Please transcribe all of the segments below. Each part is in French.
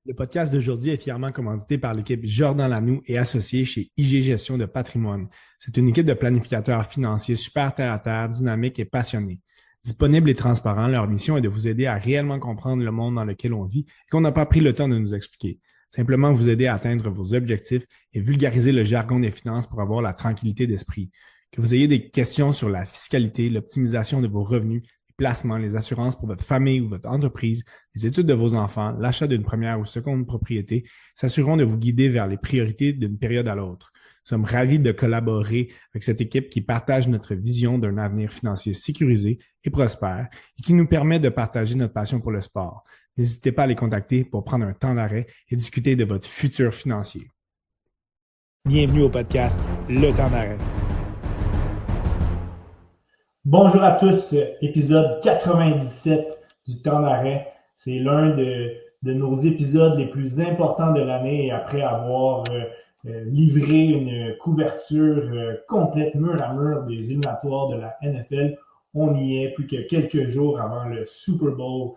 Le podcast d'aujourd'hui est fièrement commandité par l'équipe Jordan Lanoux et associé chez IG Gestion de Patrimoine. C'est une équipe de planificateurs financiers super terre-à-terre, dynamiques et passionnés. Disponibles et transparents, leur mission est de vous aider à réellement comprendre le monde dans lequel on vit et qu'on n'a pas pris le temps de nous expliquer. Simplement vous aider à atteindre vos objectifs et vulgariser le jargon des finances pour avoir la tranquillité d'esprit. Que vous ayez des questions sur la fiscalité, l'optimisation de vos revenus, les placements, les assurances pour votre famille ou votre entreprise, les études de vos enfants, l'achat d'une première ou seconde propriété, s'assureront de vous guider vers les priorités d'une période à l'autre. Nous sommes ravis de collaborer avec cette équipe qui partage notre vision d'un avenir financier sécurisé et prospère et qui nous permet de partager notre passion pour le sport. N'hésitez pas à les contacter pour prendre un temps d'arrêt et discuter de votre futur financier. Bienvenue au podcast Le Temps d'arrêt. Bonjour à tous, épisode 97 du Temps d'arrêt. C'est l'un de nos épisodes les plus importants de l'année et après avoir livré une couverture complète mur à mur des éliminatoires de la NFL, on y est plus que quelques jours avant le Super Bowl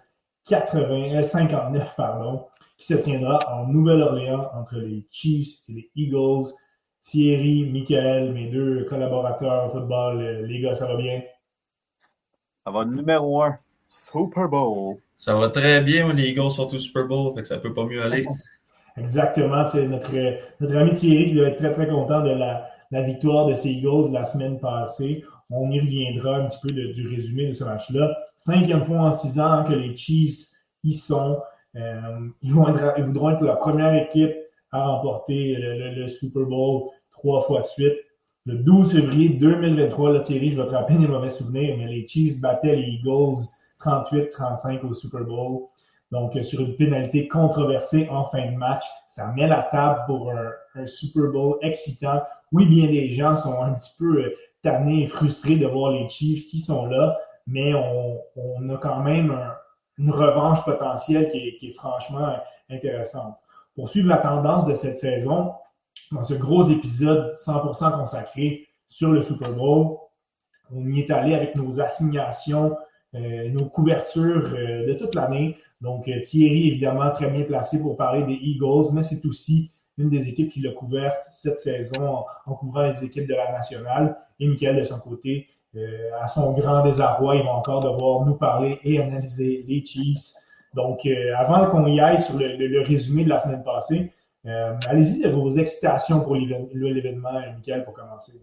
59 qui se tiendra en Nouvelle-Orléans entre les Chiefs et les Eagles. Thierry, Michael, mes deux collaborateurs au football, les gars, ça va bien? Ça va numéro 1, Super Bowl. Ça va très bien, les Eagles sont au Super Bowl, fait que ça peut pas mieux aller. Exactement, c'est notre ami Thierry qui doit être très très content de la victoire de ces Eagles la semaine passée. On y reviendra un petit peu du résumé de ce match-là. 5e fois en 6 ans que les Chiefs y sont. Ils voudront être la première équipe à remporter le Super Bowl 3 fois de suite. Le 12 février 2023, là, Thierry, je vais te rappeler des mauvais souvenirs, mais les Chiefs battaient les Eagles 38-35 au Super Bowl. Donc, sur une pénalité controversée en fin de match, ça met la table pour un Super Bowl excitant. Oui, bien des gens sont un petit peu tannés et frustrés de voir les Chiefs qui sont là, mais on a quand même une revanche potentielle qui est franchement intéressante. Pour suivre la tendance de cette saison, dans ce gros épisode 100% consacré sur le Super Bowl, on y est allé avec nos assignations, nos couvertures de toute l'année. Donc, Thierry, évidemment, très bien placé pour parler des Eagles, mais c'est aussi une des équipes qui l'a couverte cette saison en couvrant les équipes de la nationale. Et Michael, de son côté, à son grand désarroi, il va encore devoir nous parler et analyser les Chiefs. Donc, avant qu'on y aille sur le résumé de la semaine passée, allez-y de vos excitations pour l'événement, Michael, pour commencer.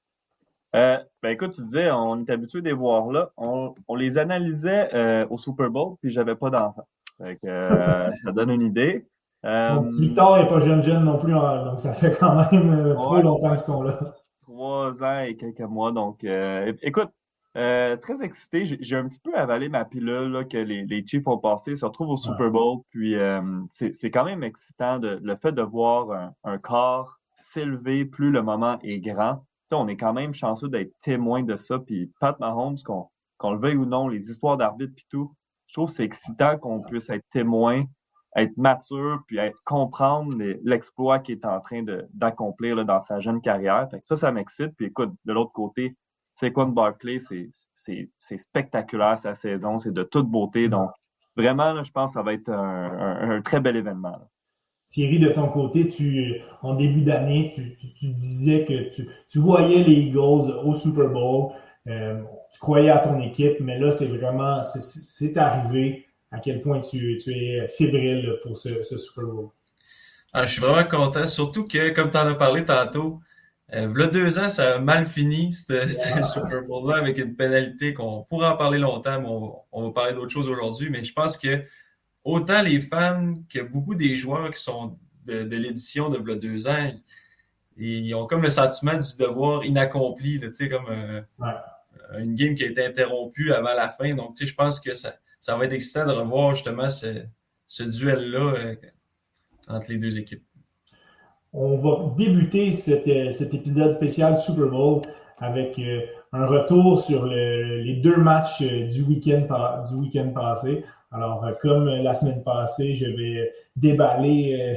Écoute, tu disais, on est habitué de les voir là. On les analysait au Super Bowl, puis j'avais pas d'enfant. Fait que ça donne une idée. Mon petit Victor n'est pas jeune non plus, donc ça fait quand même trop longtemps qu'ils sont là. 3 ans et quelques mois. Donc, écoute, très excité. J'ai un petit peu avalé ma pilule là, que les Chiefs ont passé, se retrouvent au Super Bowl. Puis, c'est quand même excitant le fait de voir un corps s'élever plus le moment est grand. T'sais, on est quand même chanceux d'être témoin de ça. Puis, Pat Mahomes, qu'on le veuille ou non, les histoires d'arbitre puis tout, je trouve que c'est excitant qu'on puisse être témoin, être mature, puis comprendre l'exploit qu'il est en train d'accomplir là, dans sa jeune carrière. Fait que ça m'excite. Puis écoute, de l'autre côté, Saquon Barkley, c'est spectaculaire sa saison, c'est de toute beauté. Donc, vraiment, là, je pense que ça va être un très bel événement. Là. Thierry, de ton côté, en début d'année, tu disais que tu voyais les Eagles au Super Bowl. Tu croyais à ton équipe, mais là, c'est arrivé. À quel point tu es fébrile pour ce Super Bowl? Je suis vraiment content, surtout que, comme tu en as parlé tantôt, v'là 2 ans, ça a mal fini, c'était Super Bowl-là, avec une pénalité qu'on pourrait en parler longtemps, mais on va parler d'autres choses aujourd'hui. Mais je pense que autant les fans que beaucoup des joueurs qui sont de l'édition de v'là 2 ans, ils ont comme le sentiment du devoir inaccompli, tu sais, comme une game qui a été interrompue avant la fin. Donc, tu sais, je pense que ça va être excitant de revoir justement ce duel-là entre les deux équipes. On va débuter cet épisode spécial Super Bowl avec un retour sur les 2 matchs du week-end passé. Alors, comme la semaine passée, je vais déballer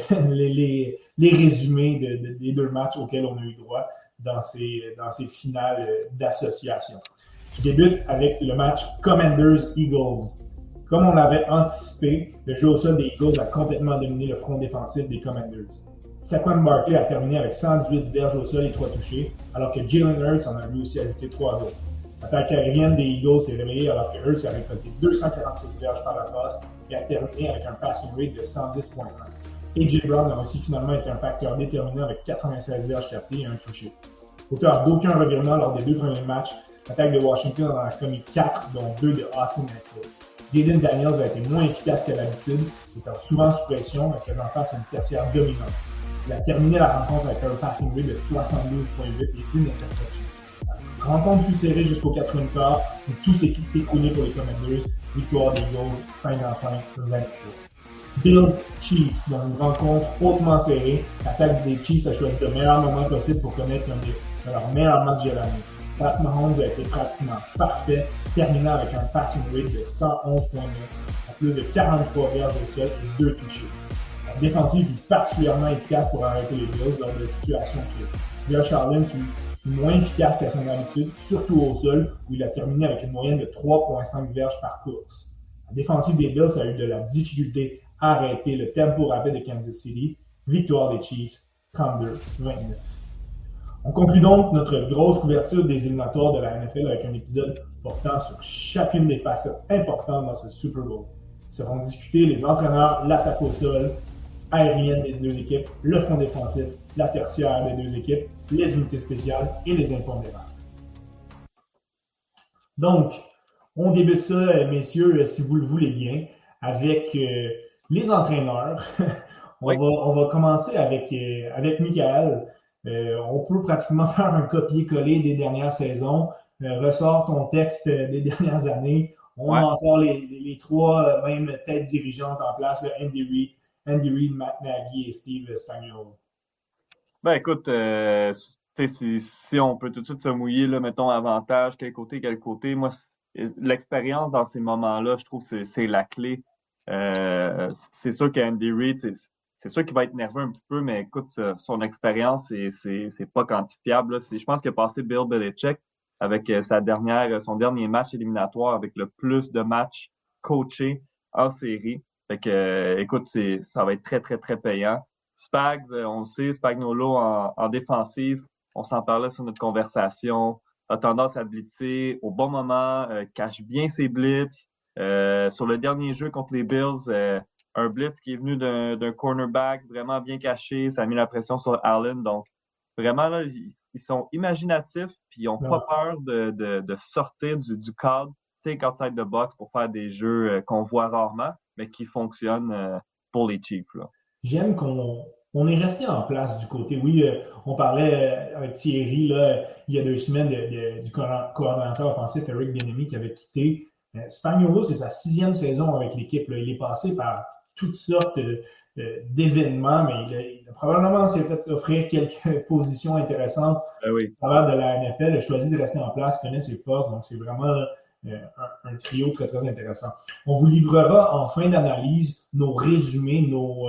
les résumés des 2 matchs auxquels on a eu droit dans ces finales d'association. Je débute avec le match Commanders-Eagles. Comme on l'avait anticipé, le jeu au sol des Eagles a complètement dominé le front défensif des Commanders. Saquon Barkley a terminé avec 118 verges au sol et 3 touchés, alors que Jalen Hurts en a lui aussi ajouté 3 autres. L'attaque aérienne des Eagles s'est réveillée alors que Hurts a récolté 246 verges par la passe et a terminé avec un passing rate de 110.1. A.J. Brown a aussi finalement été un facteur déterminant avec 96 verges captées et un touché. Auteur d'aucun revirement lors des 2 premiers matchs, l'attaque de Washington en a commis 4, dont 2 de Hawkins et Cole. Jaden Daniels a été moins efficace qu'à l'habitude, étant souvent sous pression, mais faisant face à une tertiaire dominante. Il a terminé la rencontre avec un passing rate de 72.8 et une interception. La rencontre fut serrée jusqu'au 4e quart, où tout s'est écoulé pour les Commanders, victoire des Eagles 55-23. Bills Chiefs, dans une rencontre hautement serrée, l'attaque des Chiefs a choisi le meilleur moment possible pour connaître un de leurs meilleurs matchs de l'année. Pat Mahomes a été pratiquement parfait, terminant avec un passing rate de 111.9, à plus de 43 verges au sol et 2 touchés. La défensive fut particulièrement efficace pour arrêter les Bills lors des situations clés. Josh Allen fut moins efficace qu'à son habitude, surtout au sol, où il a terminé avec une moyenne de 3.5 verges par course. La défensive des Bills a eu de la difficulté à arrêter le tempo rapide de Kansas City. Victoire des Chiefs, 32-29. On conclut donc notre grosse couverture des éliminatoires de la NFL avec un épisode portant sur chacune des facettes importantes dans ce Super Bowl. Seront discutés les entraîneurs, l'attaque au sol, aérienne des deux équipes, le front défensif, la tertiaire des deux équipes, les unités spéciales et les impondérables. Donc, on débute ça, messieurs, si vous le voulez bien, avec les entraîneurs. On va commencer avec Michael. On peut pratiquement faire un copier-coller des dernières saisons. Ressort ton texte des dernières années. On a encore les trois mêmes têtes dirigeantes en place, Andy Reid, Matt Nagy et Steve Spagnuolo. Ben écoute, si on peut tout de suite se mouiller, là, mettons avantage, quel côté. Moi, l'expérience dans ces moments-là, je trouve que c'est la clé. C'est sûr qu'Andy Reid, c'est sûr qu'il va être nerveux un petit peu, mais écoute, son expérience, c'est pas quantifiable. Je pense qu'il a passé Bill Belichick avec son dernier match éliminatoire avec le plus de matchs coachés en série. Fait que, écoute, ça va être très, très, très payant. Spags, on le sait, Spagnuolo en défensive, on s'en parlait sur notre conversation, a tendance à blitzer au bon moment, cache bien ses blitz. Sur le dernier jeu contre les Bills, un blitz qui est venu d'un cornerback vraiment bien caché, ça a mis la pression sur Allen. Donc, vraiment, là, ils sont imaginatifs puis ils n'ont pas peur de sortir du cadre, take outside the box pour faire des jeux qu'on voit rarement, mais qui fonctionnent pour les Chiefs, là. J'aime qu'on est resté en place du côté. Oui, on parlait avec Thierry là, il y a 2 semaines du coordonnateur offensif Eric Bieniemy qui avait quitté. Spagnuolo, c'est sa 6e saison avec l'équipe, là. Il est passé par toutes sortes d'événements, mais il a probablement s'est fait offrir quelques positions intéressantes à travers de la NFL. Il a choisi de rester en place, connaît ses forces, donc c'est vraiment un trio très, très intéressant. On vous livrera en fin d'analyse nos résumés,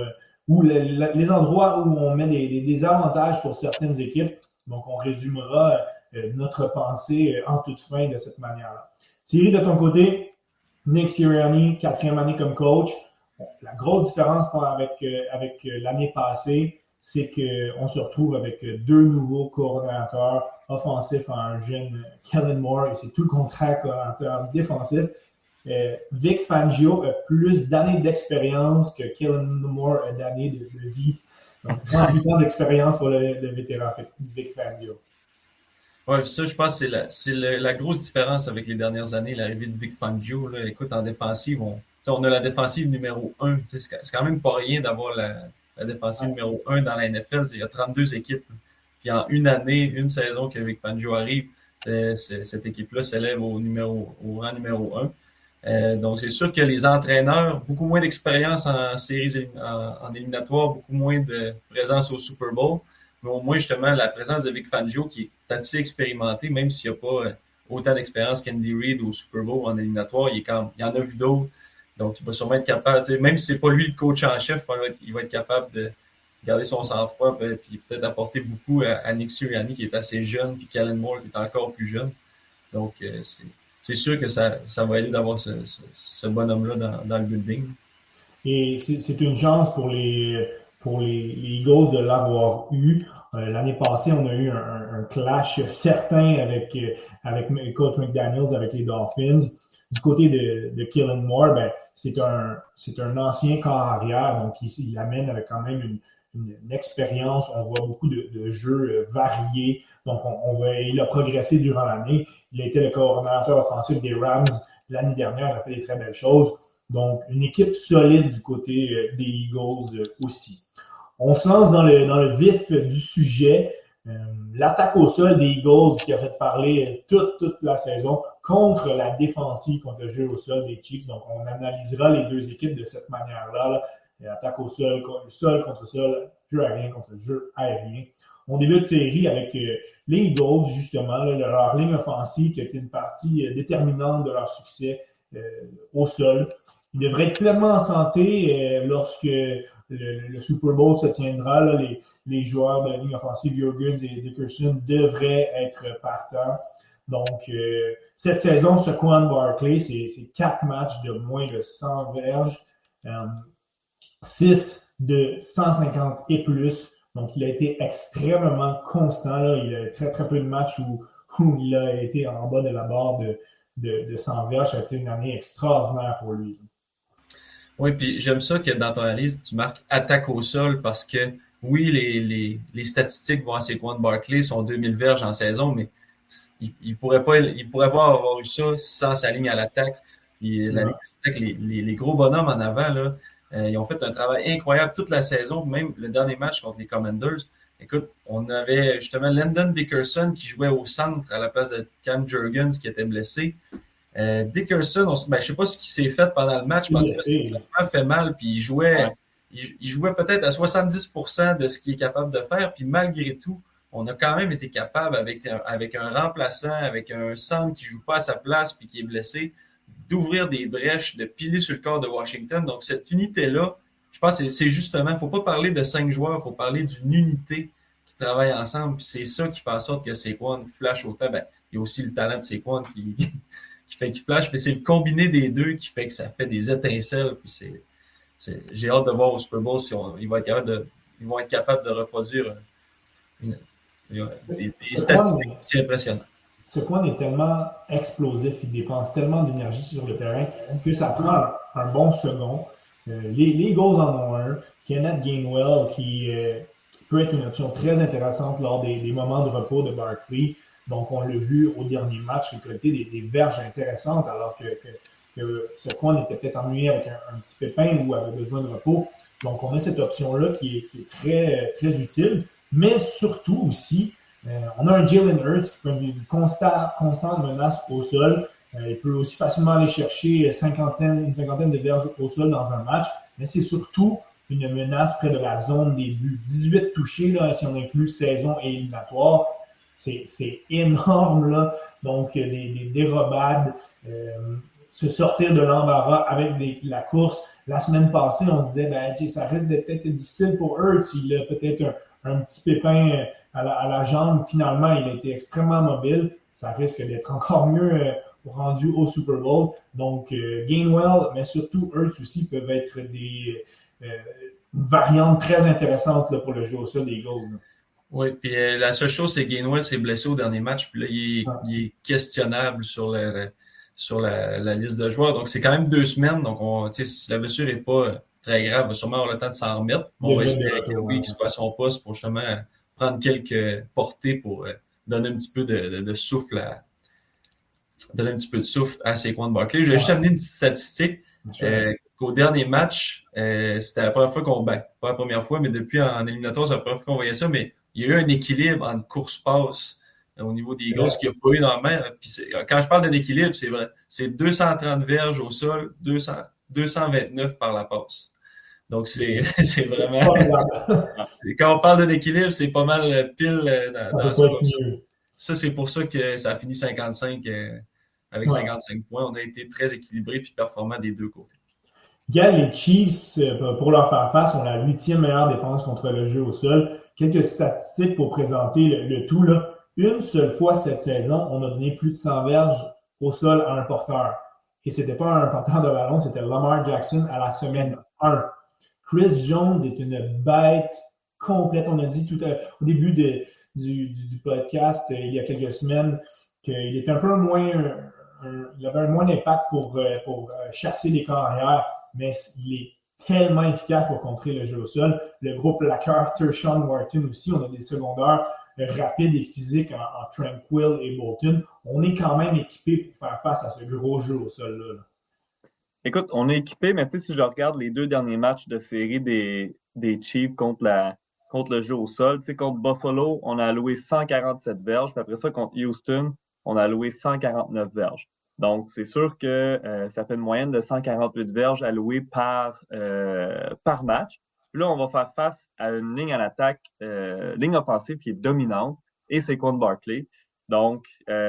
les endroits où on met des avantages pour certaines équipes. Donc, on résumera notre pensée en toute fin de cette manière-là. Thierry, de ton côté, Nick Sirianni, 4e année comme coach. La grosse différence avec l'année passée, c'est qu'on se retrouve avec 2 nouveaux coordonnateurs offensifs en un jeune Kellen Moore, et c'est tout le contraire coordonnateur défensif. Vic Fangio a plus d'années d'expérience que Kellen Moore a d'années de vie. Donc, 38 ans d'expérience pour le vétéran Vic Fangio. Oui, ça, je pense que c'est la grosse différence avec les dernières années, l'arrivée de Vic Fangio. Là. Écoute, en défensive, on a la défensive numéro 1. C'est quand même pas rien d'avoir la défensive numéro 1 dans la NFL. Il y a 32 équipes. Puis en une saison que Vic Fangio arrive, cette équipe-là s'élève au rang numéro 1. Donc, c'est sûr que les entraîneurs, beaucoup moins d'expérience en séries, en éliminatoire, beaucoup moins de présence au Super Bowl. Mais au moins, justement, la présence de Vic Fangio qui est assez expérimenté, même s'il n'y a pas autant d'expérience qu'Andy Reid au Super Bowl en éliminatoire, il en a vu d'autres. Donc, il va sûrement être capable, même si c'est pas lui le coach en chef, il va être capable de garder son sang-froid puis peut-être apporter beaucoup à Nick Sirianni qui est assez jeune, puis Kellen Moore qui est encore plus jeune. Donc, c'est sûr que ça va aider d'avoir ce bonhomme-là dans le building. Et c'est une chance pour les Eagles de l'avoir eu. L'année passée, on a eu un clash certain avec Coach McDaniels, avec les Dolphins. Du côté de Kellen Moore, ben, c'est un ancien corps arrière, donc il amène avec quand même une expérience. On voit beaucoup de jeux variés. Donc, il a progressé durant l'année. Il a été le coordonnateur offensif des Rams l'année dernière. Il a fait des très belles choses. Donc, une équipe solide du côté des Eagles aussi. On se lance dans le vif du sujet. L'attaque au sol des Eagles qui a fait parler toute la saison contre la défensive, contre le jeu au sol des Chiefs. Donc, on analysera les deux équipes de cette manière-là. Attaque au sol contre sol, jeu aérien contre jeu aérien. On débute série avec les Eagles, justement, leur ligne offensive qui a été une partie déterminante de leur succès au sol. Ils devraient être pleinement en santé lorsque le Super Bowl se tiendra. Là, les joueurs de la ligne offensive, Jurgens et Dickerson, devraient être partants. Donc, cette saison, Saquon Barkley, c'est 4 matchs de moins de 100 verges, 6 de 150 et plus. Donc, il a été extrêmement constant. Là. Il y a très, très peu de matchs où il a été en bas de la barre de 100 verges. Ça a été une année extraordinaire pour lui. Oui, puis j'aime ça que dans ton analyse, tu marques attaque au sol parce que, oui, les statistiques vont à Saquon Barkley, sont 2000 verges en saison, mais il pourrait pas avoir eu ça sans sa ligne à l'attaque. Puis la ligne à l'attaque, les gros bonhommes en avant, là, ils ont fait un travail incroyable toute la saison, même le dernier match contre les Commanders. Écoute, on avait justement Landon Dickerson qui jouait au centre à la place de Cam Jurgens qui était blessé. Dickerson, je sais pas ce qui s'est fait pendant le match, parce que ça fait mal, puis il jouait peut-être à 70% de ce qu'il est capable de faire, puis malgré tout, on a quand même été capable avec un remplaçant, avec un centre qui joue pas à sa place puis qui est blessé, d'ouvrir des brèches, de piler sur le corps de Washington. Donc, cette unité-là, je pense que c'est justement, il ne faut pas parler de 5 joueurs, il faut parler d'une unité qui travaille ensemble. Puis c'est ça qui fait en sorte que Saquon flash autant. Ben, il y a aussi le talent de Saquon qui fait qu'il flash, mais c'est le combiné des deux qui fait que ça fait des étincelles. Puis j'ai hâte de voir au Super Bowl si ils vont être capables de reproduire des statistiques aussi impressionnantes. Saquon est tellement explosif, il dépense tellement d'énergie sur le terrain que ça prend un bon second. Les Eagles en ont un. Kenneth Gainwell qui peut être une option très intéressante lors des moments de repos de Barkley. Donc, on l'a vu au dernier match récolter des verges intéressantes alors que Saquon était peut-être ennuyé avec un petit pépin ou avait besoin de repos. Donc, on a cette option-là qui est très, très utile. Mais surtout aussi, on a un Jalen Hurts qui peut être une constante menace au sol. Il peut aussi facilement aller chercher une cinquantaine de verges au sol dans un match. Mais c'est surtout une menace près de la zone des buts. 18 touchés, là, si on inclut saison et éliminatoire. C'est énorme, là. Donc, des dérobades, se sortir de l'embarras avec la course. La semaine passée, on se disait, ça risque d'être peut-être difficile pour Hurts. Il a peut-être un petit pépin à la jambe. Finalement, il a été extrêmement mobile. Ça risque d'être encore mieux rendu au Super Bowl. Donc, Gainwell, mais surtout Hurts aussi peuvent être des variantes très intéressantes là, pour le jeu au sol des Eagles. Oui, puis la seule chose, c'est que Gainwell s'est blessé au dernier match, puis là, il est questionnable sur la liste de joueurs. Donc, c'est quand même 2 semaines. Donc, si la blessure n'est pas très grave, on va sûrement avoir le temps de s'en remettre. On va espérer qu'il soit à son poste pour justement prendre quelques portées pour donner un petit peu de souffle à Saquon Barkley. Je vais juste amener une petite statistique. Qu'au dernier match, c'était la première fois pas la première fois, mais depuis en éliminatoire, c'est la première fois qu'on voyait ça, mais il y a eu un équilibre entre course-passe au niveau des Eagles qu'il n'y a pas eu dans le même. Puis quand je parle d'un équilibre, c'est vrai. C'est 230 verges au sol, 229 par la passe. Donc, c'est vraiment... Quand on parle d'un équilibre, c'est pas mal pile dans ça. Ça, c'est pour ça que ça a fini 55 avec 55 points. On a été très équilibrés puis performants des deux côtés. Les Chiefs, pour leur faire face, ont la 8e meilleure défense contre le jeu au sol. Quelques statistiques pour présenter le tout. Là. Une seule fois cette saison, on a donné plus de 100 verges au sol à un porteur. Et c'était pas un porteur de ballon, c'était Lamar Jackson à la semaine 1. Chris Jones est une bête complète. On a dit au début du podcast, il y a quelques semaines, qu'il était un peu moins... il avait un moins d'impact pour chasser les carrières, mais il est tellement efficace pour contrer le jeu au sol. Le gros plaqueur Tershawn Wharton aussi, on a des secondaires rapides et physiques en Tranquil et Bolton. On est quand même équipé pour faire face à ce gros jeu au sol-là. Écoute, on est équipé, mais tu sais, si je regarde les 2 derniers matchs de série des Chiefs contre le jeu au sol, tu sais, contre Buffalo, on a alloué 147 verges, puis après ça, contre Houston, on a alloué 149 verges. Donc, c'est sûr que ça fait une moyenne de 148 verges allouées par match. Puis là, on va faire face à une ligne en attaque, ligne offensive qui est dominante, et c'est contre Barkley. Donc,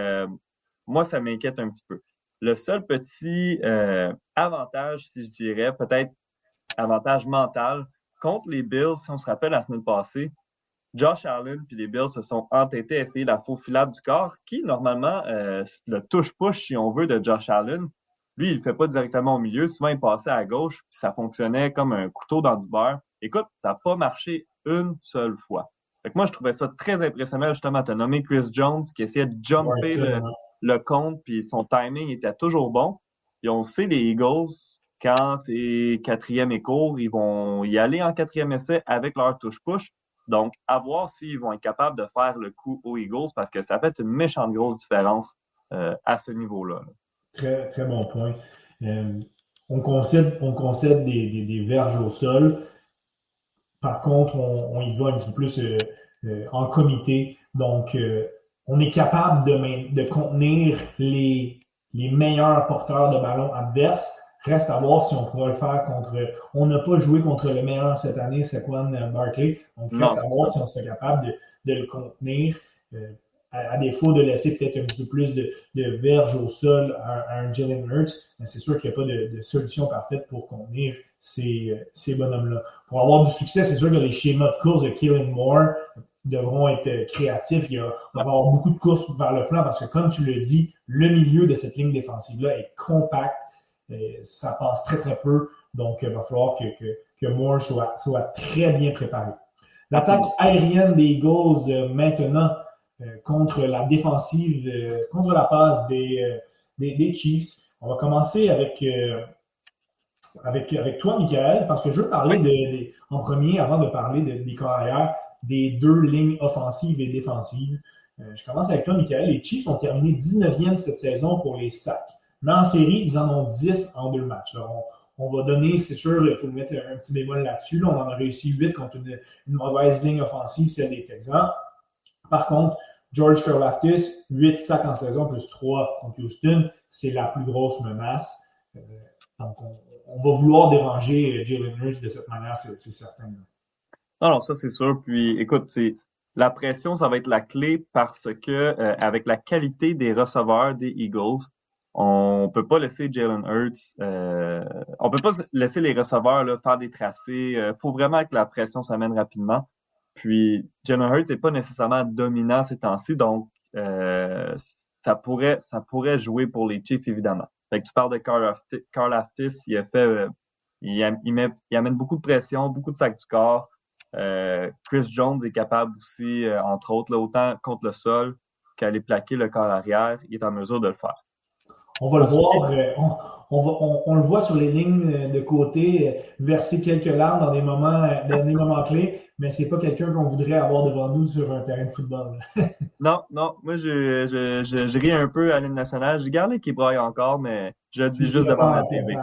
moi, ça m'inquiète un petit peu. Le seul petit avantage, si je dirais, peut-être avantage mental, contre les Bills, si on se rappelle la semaine passée, Josh Allen puis les Bills se sont entêtés à essayer la faufilade du corps, qui, normalement, le touche-push, si on veut, de Josh Allen, lui, il le fait pas directement au milieu. Souvent, il passait à gauche, puis ça fonctionnait comme un couteau dans du beurre. Écoute, ça n'a pas marché une seule fois. Fait que moi, je trouvais ça très impressionnant, justement. Tu as nommé Chris Jones, qui essayait de jumper le compte, puis son timing était toujours bon. Et on sait, les Eagles, quand c'est 4e et court, ils vont y aller en 4e essai avec leur touche-push. Donc, à voir s'ils vont être capables de faire le coup aux Eagles, parce que ça fait une méchante grosse différence à ce niveau-là. Très, très bon point. On concède des verges au sol. Par contre, on y va un petit peu plus en comité. Donc, on est capable de contenir les meilleurs porteurs de ballon adverses. Reste à voir si on pourra le faire contre... On n'a pas joué contre le meilleur cette année, Saquon Barkley. Donc, reste à voir si on serait capable de le contenir. À défaut de laisser peut-être un petit peu plus de verge au sol à un Jalen Hurts, mais c'est sûr qu'il n'y a pas de solution parfaite pour contenir ces bonhommes-là. Pour avoir du succès, c'est sûr que les schémas de course de Kellen Moore devront être créatifs. Il va y avoir beaucoup de courses vers le flanc parce que, comme tu le dis, le milieu de cette ligne défensive-là est compact. Ça passe très, très peu. Donc, il va falloir que Moore soit très bien préparé. L'attaque aérienne des Eagles maintenant contre la défensive, contre la passe des Chiefs. On va commencer avec toi, Michael, parce que je veux parler en premier, avant de parler des carrières, des 2 lignes offensives et défensives. Je commence avec toi, Michael. Les Chiefs ont terminé 19e cette saison pour les sacs. Mais en série, ils en ont 10 en 2 matchs. Alors, on va donner, c'est sûr, il faut mettre un petit bémol là-dessus. Là, on en a réussi 8 contre une mauvaise ligne offensive, celle des Texans. Par contre, George Karlaftis, 8 sacs en saison plus 3 contre Houston, c'est la plus grosse menace. Donc, on va vouloir déranger Jalen Hurts de cette manière, c'est certain. Non, ça c'est sûr. Puis, écoute, la pression, ça va être la clé parce que avec la qualité des receveurs des Eagles, on peut pas laisser Jalen Hurts, on peut pas laisser les receveurs là, faire des tracés. Faut vraiment que la pression s'amène rapidement. Puis Jalen Hurts n'est pas nécessairement dominant ces temps-ci, donc ça pourrait jouer pour les Chiefs, évidemment. Fait que tu parles de Karlaftis, il amène beaucoup de pression, beaucoup de sacs du corps. Chris Jones est capable aussi, entre autres, là, autant contre le sol qu'aller plaquer le corps arrière, il est en mesure de le faire. On va le voir, on le voit sur les lignes de côté, verser quelques larmes dans des moments clés, mais c'est pas quelqu'un qu'on voudrait avoir devant nous sur un terrain de football. Non, moi je ris un peu à l'hymne nationale. Je garde qu'il braille encore, mais je le dis juste devant ma TV.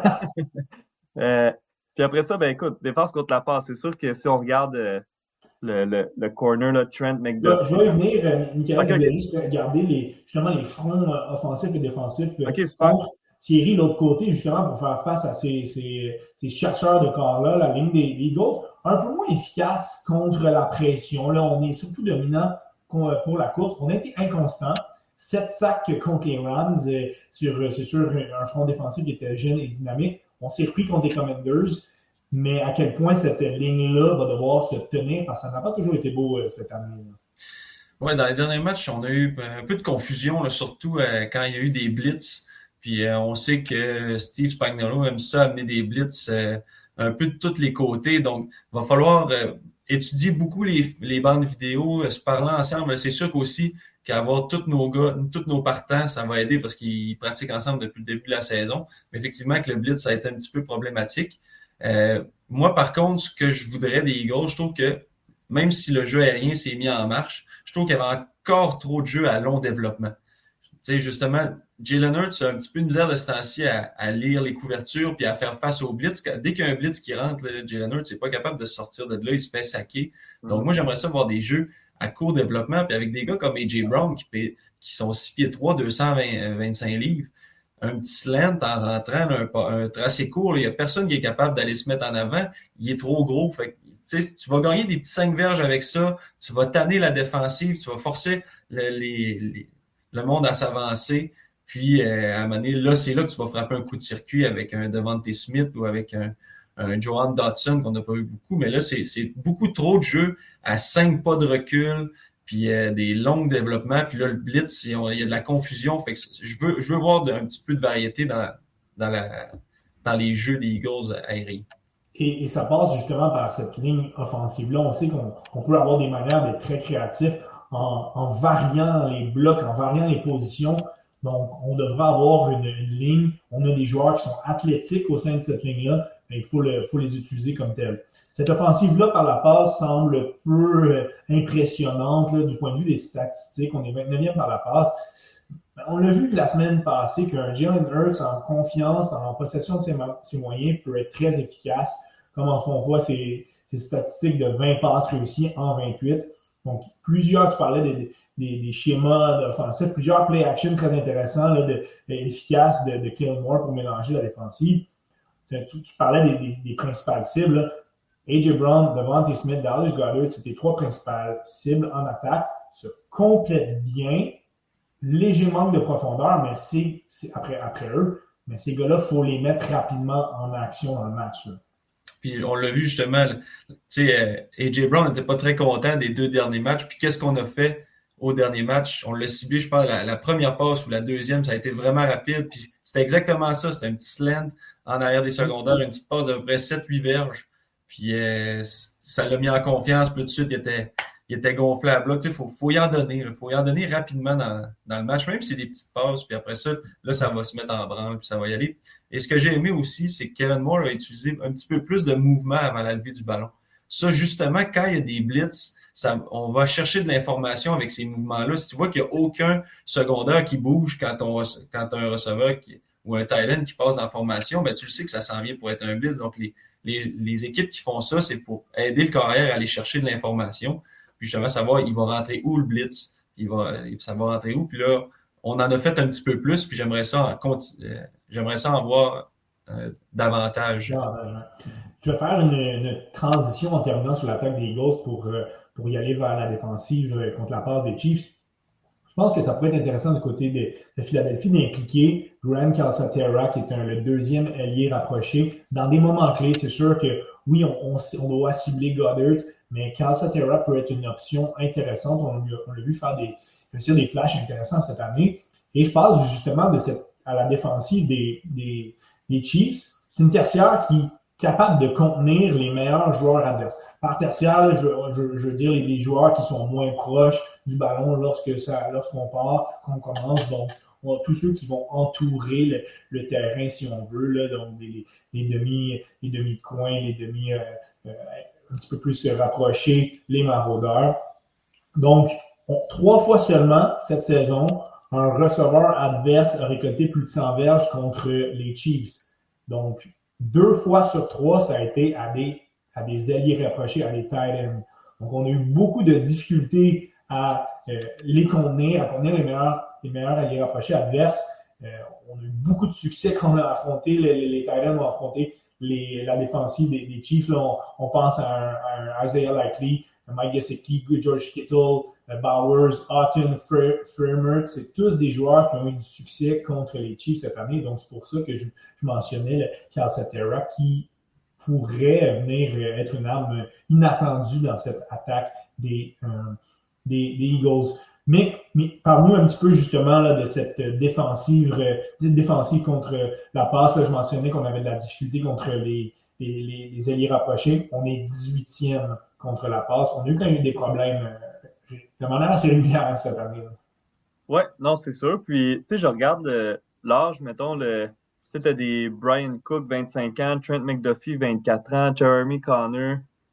Puis après ça, ben écoute, défense contre la passe. C'est sûr que si on regarde le corner, là, Trent McDuffie. Je vais y venir, Michael, je vais juste regarder justement les fronts offensifs et défensifs contre Thierry, l'autre côté, justement, pour faire face à ces chasseurs de corps-là, la ligne des Eagles, un peu moins efficace contre la pression. Là, on est surtout dominant pour la course. On a été inconstant. 7 sacs contre les Rams c'est sûr un front défensif qui était jeune et dynamique. On s'est repris contre les Commanders, mais à quel point cette ligne-là va devoir se tenir, parce que ça n'a pas toujours été beau cette année. Ouais, dans les derniers matchs, on a eu un peu de confusion, là, surtout quand il y a eu des blitz. Puis on sait que Steve Spagnuolo aime ça amener des blitz un peu de tous les côtés. Donc, il va falloir étudier beaucoup les bandes vidéo, se parler ensemble. C'est sûr qu'aussi qu'avoir tous nos gars, tous nos partants, ça va aider parce qu'ils pratiquent ensemble depuis le début de la saison. Mais effectivement, avec le blitz, ça a été un petit peu problématique. Moi, par contre, ce que je voudrais des Eagles, je trouve que même si le jeu aérien s'est mis en marche, je trouve qu'il y avait encore trop de jeux à long développement. Tu sais, justement, Jalen Hurts a un petit peu de misère de ce temps-ci à lire les couvertures puis à faire face au blitz. Dès qu'il y a un blitz qui rentre, là, Jalen Hurts n'est pas capable de sortir de là, il se fait saquer. Donc, moi, j'aimerais ça voir des jeux à court développement puis avec des gars comme A.J. Brown qui sont 6 pieds 3, 225 livres. Un petit slant en rentrant, un tracé court, il n'y a personne qui est capable d'aller se mettre en avant. Il est trop gros. Fait que, tu vas gagner des petits 5 verges avec ça. Tu vas tanner la défensive. Tu vas forcer le monde à s'avancer. Puis, à un moment donné, là, c'est là que tu vas frapper un coup de circuit avec un Devontae Smith ou avec un Johan Dotson qu'on n'a pas eu beaucoup. Mais là, c'est beaucoup trop de jeux à 5 pas de recul, puis des longs développements. Puis là, le blitz, il y a de la confusion. Fait que je veux voir un petit peu de variété dans les jeux des Eagles aériens. Et ça passe justement par cette ligne offensive-là. On sait qu'on peut avoir des manières d'être très créatifs en variant les blocs, en variant les positions. Donc, on devrait avoir une ligne. On a des joueurs qui sont athlétiques au sein de cette ligne-là, mais il faut les utiliser comme tels. Cette offensive-là, par la passe, semble peu impressionnante là, du point de vue des statistiques. On est 29e par la passe. On l'a vu la semaine passée qu'un Jalen Hurts en confiance, en possession de ses moyens, peut être très efficace. Comme on voit ses statistiques de 20 passes réussies en 28. Donc, tu parlais des schémas d'offensive, plusieurs play-action très intéressants, là, efficaces de Kellen Moore pour mélanger la défensive. Tu parlais des principales cibles. Là. A.J. Brown, Devontae Smith, Dallas Goedert, c'est tes 3 principales cibles en attaque, se complètent bien. Léger manque de profondeur, mais c'est après eux. Mais ces gars-là, il faut les mettre rapidement en action dans le match. Là. Puis on l'a vu justement, tu sais, A.J. Brown n'était pas très content des 2 derniers matchs. Puis qu'est-ce qu'on a fait au dernier match? On l'a ciblé, je pense, la première passe ou la deuxième, ça a été vraiment rapide. Puis c'était exactement ça. C'était un petit slant en arrière des secondaires, une petite passe d'à peu près 7-8 verges. Puis ça l'a mis en confiance. Puis tout de suite, il était gonflé à bloc. Tu sais, faut y en donner. Il faut y en donner rapidement dans le match, même si c'est des petites passes. Puis après ça, là, ça va se mettre en branle, puis ça va y aller. Et ce que j'ai aimé aussi, c'est que Kellen Moore a utilisé un petit peu plus de mouvement avant la levée du ballon. Ça, justement, quand il y a des blitz, on va chercher de l'information avec ces mouvements-là. Si tu vois qu'il n'y a aucun secondaire qui bouge quand tu as un receveur ou un tight end qui passe en formation, ben, tu le sais que ça s'en vient pour être un blitz. Donc, les équipes qui font ça, c'est pour aider le carrière à aller chercher de l'information. Puis justement, savoir il va rentrer où le blitz, ça va rentrer où. Puis là, on en a fait un petit peu plus, puis j'aimerais ça en voir davantage. Je vais faire une transition en terminant sur l'attaque des Eagles pour y aller vers la défensive contre la part des Chiefs. Je pense que ça pourrait être intéressant du côté de Philadelphie d'impliquer Grant Calcaterra, qui est le deuxième ailier rapproché, dans des moments clés. C'est sûr que oui, on doit cibler Goddard, mais Calcaterra peut être une option intéressante. On l'a vu faire des flashs intéressants cette année. Et je passe justement à la défensive des Chiefs. C'est une tertiaire qui est capable de contenir les meilleurs joueurs adverses. Par tertiaire, je veux dire les joueurs qui sont moins proches du ballon lorsqu'on part, qu'on commence. Donc, tous ceux qui vont entourer le terrain, si on veut, là, donc les demi de coin, les demi un petit peu plus rapprochés, les maraudeurs. Donc, 3 fois seulement cette saison, un receveur adverse a récolté plus de 100 verges contre les Chiefs. Donc, 2 fois sur 3, ça a été à des alliés rapprochés, à des tight ends. Donc, on a eu beaucoup de difficultés à les contenir, à contenir les meilleurs alliés rapprochés adverses. On a eu beaucoup de succès quand on a affronté les tight ends, ont affronté la défensive des Chiefs. Là, on pense à un Isaiah Likely, un Mike Gesicki, George Kittle, Bowers, Otton, Freeman. C'est tous des joueurs qui ont eu du succès contre les Chiefs cette année. Donc, c'est pour ça que je mentionnais le Calcaterra qui pourrait venir être une arme inattendue dans cette attaque des Eagles. Mais parle-nous un petit peu justement là, de cette défensive contre la passe. Là, je mentionnais qu'on avait de la difficulté contre les alliés rapprochés. On est 18e contre la passe. On a eu quand même des problèmes de manière assez régulière cette année. Ouais, non, c'est sûr. Puis, tu sais, je regarde l'âge, mettons, tu as des Brian Cook, 25 ans, Trent McDuffie, 24 ans, Chamarri Connor,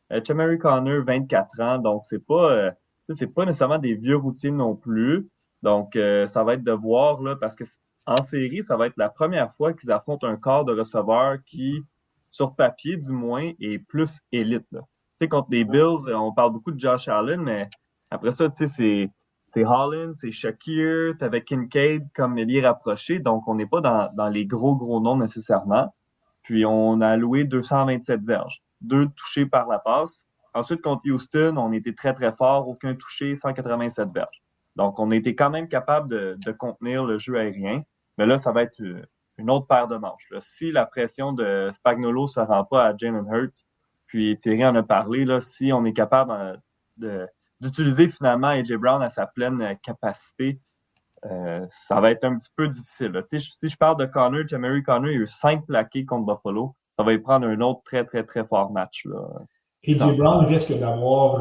24 ans. Donc, c'est pas nécessairement des vieux routiers non plus. Donc, ça va être de voir, là, parce que en série, ça va être la première fois qu'ils affrontent un corps de receveurs qui, sur papier du moins, est plus élite. Tu sais, contre les Bills, on parle beaucoup de Josh Allen, mais après ça, tu sais, c'est Hollins, c'est Shakir, t'avais Kincaid comme ailier rapproché, donc on n'est pas dans les gros noms nécessairement. Puis on a alloué 227 verges, 2 touchés par la passe. Ensuite, contre Houston, on était très, très fort, aucun touché, 187 verges. Donc, on était quand même capable de contenir le jeu aérien. Mais là, ça va être une autre paire de manches. Là. Si la pression de Spagnuolo ne se rend pas à Jalen Hurts, puis Thierry en a parlé, là, si on est capable d'utiliser finalement A.J. Brown à sa pleine capacité, ça va être un petit peu difficile. Là. Si je parle de Connor, Chamarri Connor, il y a eu 5 plaqués contre Buffalo. Ça va y prendre un autre très, très, très fort match. Là. A.J. Brown risque d'avoir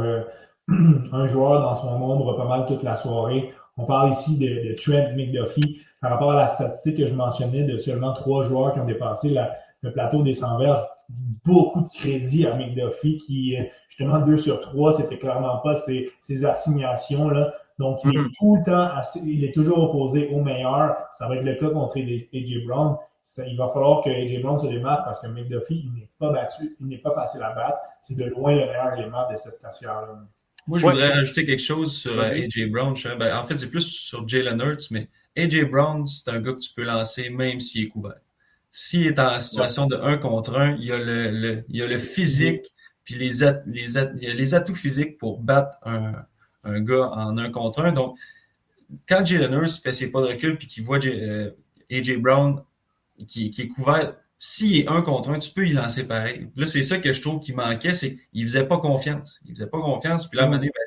un joueur dans son ombre pas mal toute la soirée. On parle ici de Trent McDuffie. Par rapport à la statistique que je mentionnais de seulement 3 joueurs qui ont dépassé le plateau des 100 verges, beaucoup de crédit à McDuffie qui, justement, 2 sur 3, c'était clairement pas ses assignations-là. Donc, il est tout le temps il est toujours opposé au meilleur. Ça va être le cas contre A.J. Brown. Il va falloir que A.J. Brown se démarque parce que McDuffie, il n'est pas battu, il n'est pas facile à battre. C'est de loin le meilleur élément de cette tertiaire-là. Moi, je voudrais rajouter quelque chose sur A.J. Brown. En fait, c'est plus sur Jalen Hurts, mais A.J. Brown, c'est un gars que tu peux lancer même s'il est couvert. S'il est en situation de 1 contre 1, il y a le physique, puis il y a les atouts physiques pour battre un gars en 1 contre 1. Donc, quand Jalen Hurts fait ses pas de recul puis qu'il voit A.J. Brown qui est couvert, s'il est 1 contre 1, tu peux y lancer pareil. Là, c'est ça que je trouve qui manquait, c'est qu'il faisait pas confiance. Puis là, à un moment donné,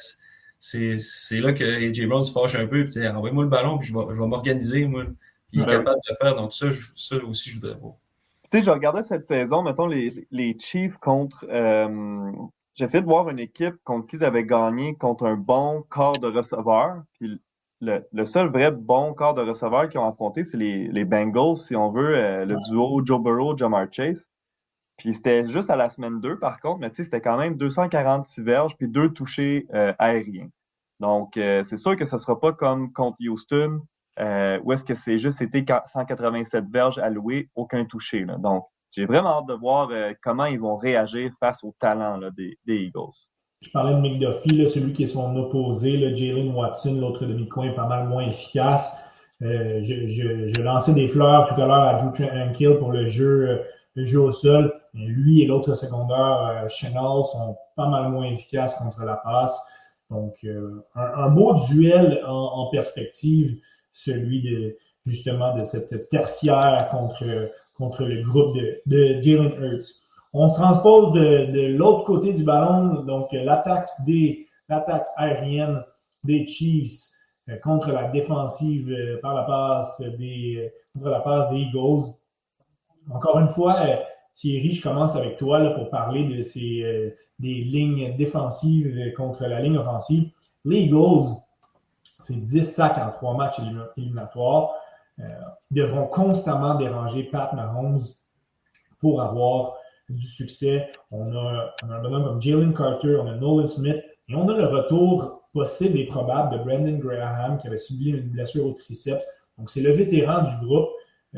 c'est là que A.J. Brown se fâche un peu, puis envoie-moi le ballon, puis je vais m'organiser, moi. Puis il est capable de le faire, donc ça aussi, je voudrais voir. Tu sais, je regardais cette saison, mettons, les Chiefs contre... j'essayais de voir une équipe contre qui ils avaient gagné contre un bon corps de receveurs. Puis le seul vrai bon corps de receveurs qu'ils ont affronté, c'est les Bengals, si on veut, le duo Joe Burrow, Ja'Marr Chase. Puis c'était juste à la semaine 2, par contre, mais tu sais, c'était quand même 246 verges puis 2 touchés aériens. Donc, c'est sûr que ça sera pas comme contre Houston, où est-ce que c'était 187 verges allouées, aucun touché. Là. Donc, j'ai vraiment hâte de voir comment ils vont réagir face au talent là, des Eagles. Je parlais de McDuffie, là, celui qui est son opposé, là, Jalen Watson, l'autre demi-coin, pas mal moins efficace. Je lançais des fleurs tout à l'heure à Drew Tranquill pour le jeu au sol. Mais lui et l'autre secondaire, Chenal, sont pas mal moins efficaces contre la passe. Donc, un beau duel en perspective, celui justement de cette tertiaire contre le groupe de Jalen Hurts. On se transpose de l'autre côté du ballon, donc l'attaque aérienne des Chiefs contre la défensive par la passe des Eagles. Encore une fois, Thierry, je commence avec toi là, pour parler de des lignes défensives contre la ligne offensive. Les Eagles, c'est 10 sacs en 3 matchs éliminatoires. Ils devront constamment déranger Pat Mahomes pour avoir du succès. On a un bonhomme comme Jalen Carter, on a Nolan Smith, et on a le retour possible et probable de Brandon Graham qui avait subi une blessure au triceps. Donc, c'est le vétéran du groupe.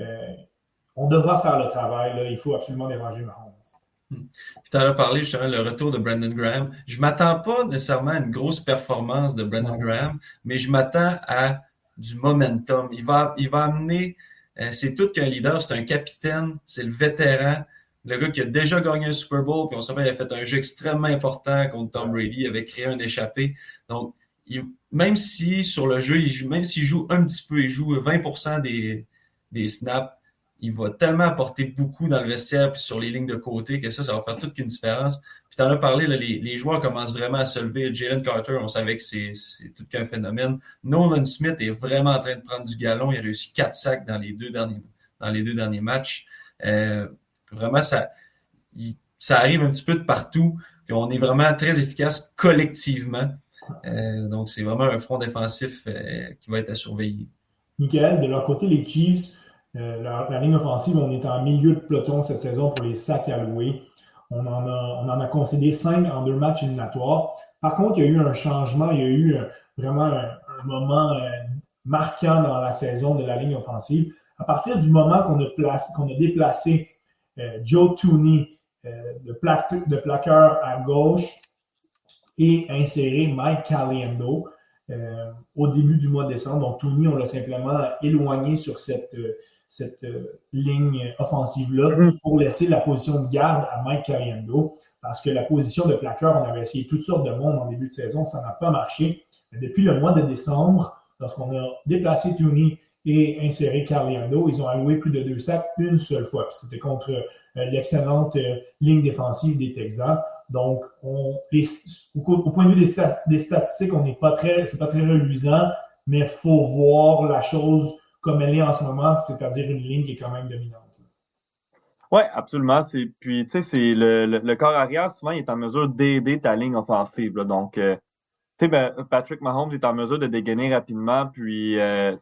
On devra faire le travail. Là. Il faut absolument déranger Mahomes. Tu en as parlé justement, le retour de Brandon Graham. Je ne m'attends pas nécessairement à une grosse performance de Brandon Graham, mais je m'attends à du momentum. Il va amener, c'est tout qu'un leader, c'est un capitaine, c'est le vétéran, le gars qui a déjà gagné un Super Bowl, puis on se rappelle, il a fait un jeu extrêmement important contre Tom Brady, il avait créé un échappé. Donc, même si sur le jeu, même s'il joue un petit peu, il joue 20% des snaps, il va tellement apporter beaucoup dans le vestiaire puis sur les lignes de côté que ça va faire toute une différence. Puis tu en as parlé, là, les joueurs commencent vraiment à se lever. Jalen Carter, on savait que c'est tout qu'un phénomène. Nolan Smith est vraiment en train de prendre du galon. Il a réussi 4 sacs dans les deux derniers matchs. Vraiment, ça arrive un petit peu de partout. Puis on est vraiment très efficace collectivement. Donc, c'est vraiment un front défensif qui va être à surveiller. Michael, de leur côté, les Chiefs, la ligne offensive, on est en milieu de peloton cette saison pour les sacs alloués. On en a concédé 5 en 2 matchs éliminatoires. Par contre, il y a eu un changement, il y a eu vraiment un moment marquant dans la saison de la ligne offensive. À partir du moment qu'on a déplacé Joe Thuney de plaqueur à gauche et inséré Mike Caliendo au début du mois de décembre. Donc, Thuney, on l'a simplement éloigné sur cette ligne offensive-là pour laisser la position de garde à Mike Caliendo, parce que la position de plaqueur, on avait essayé toutes sortes de monde en début de saison, ça n'a pas marché. Mais depuis le mois de décembre, lorsqu'on a déplacé Thuney et inséré Caliendo, ils ont alloué plus de 2 sacs une seule fois. Puis c'était contre l'excellente ligne défensive des Texans. Donc, au point de vue des statistiques, c'est pas très reluisant, mais il faut voir la chose comme elle est en ce moment, c'est-à-dire une ligne qui est quand même dominante. Oui, absolument. Puis, tu sais, c'est le corps arrière, souvent, il est en mesure d'aider ta ligne offensive. Là. Donc, tu sais, Patrick Mahomes est en mesure de dégainer rapidement. Puis,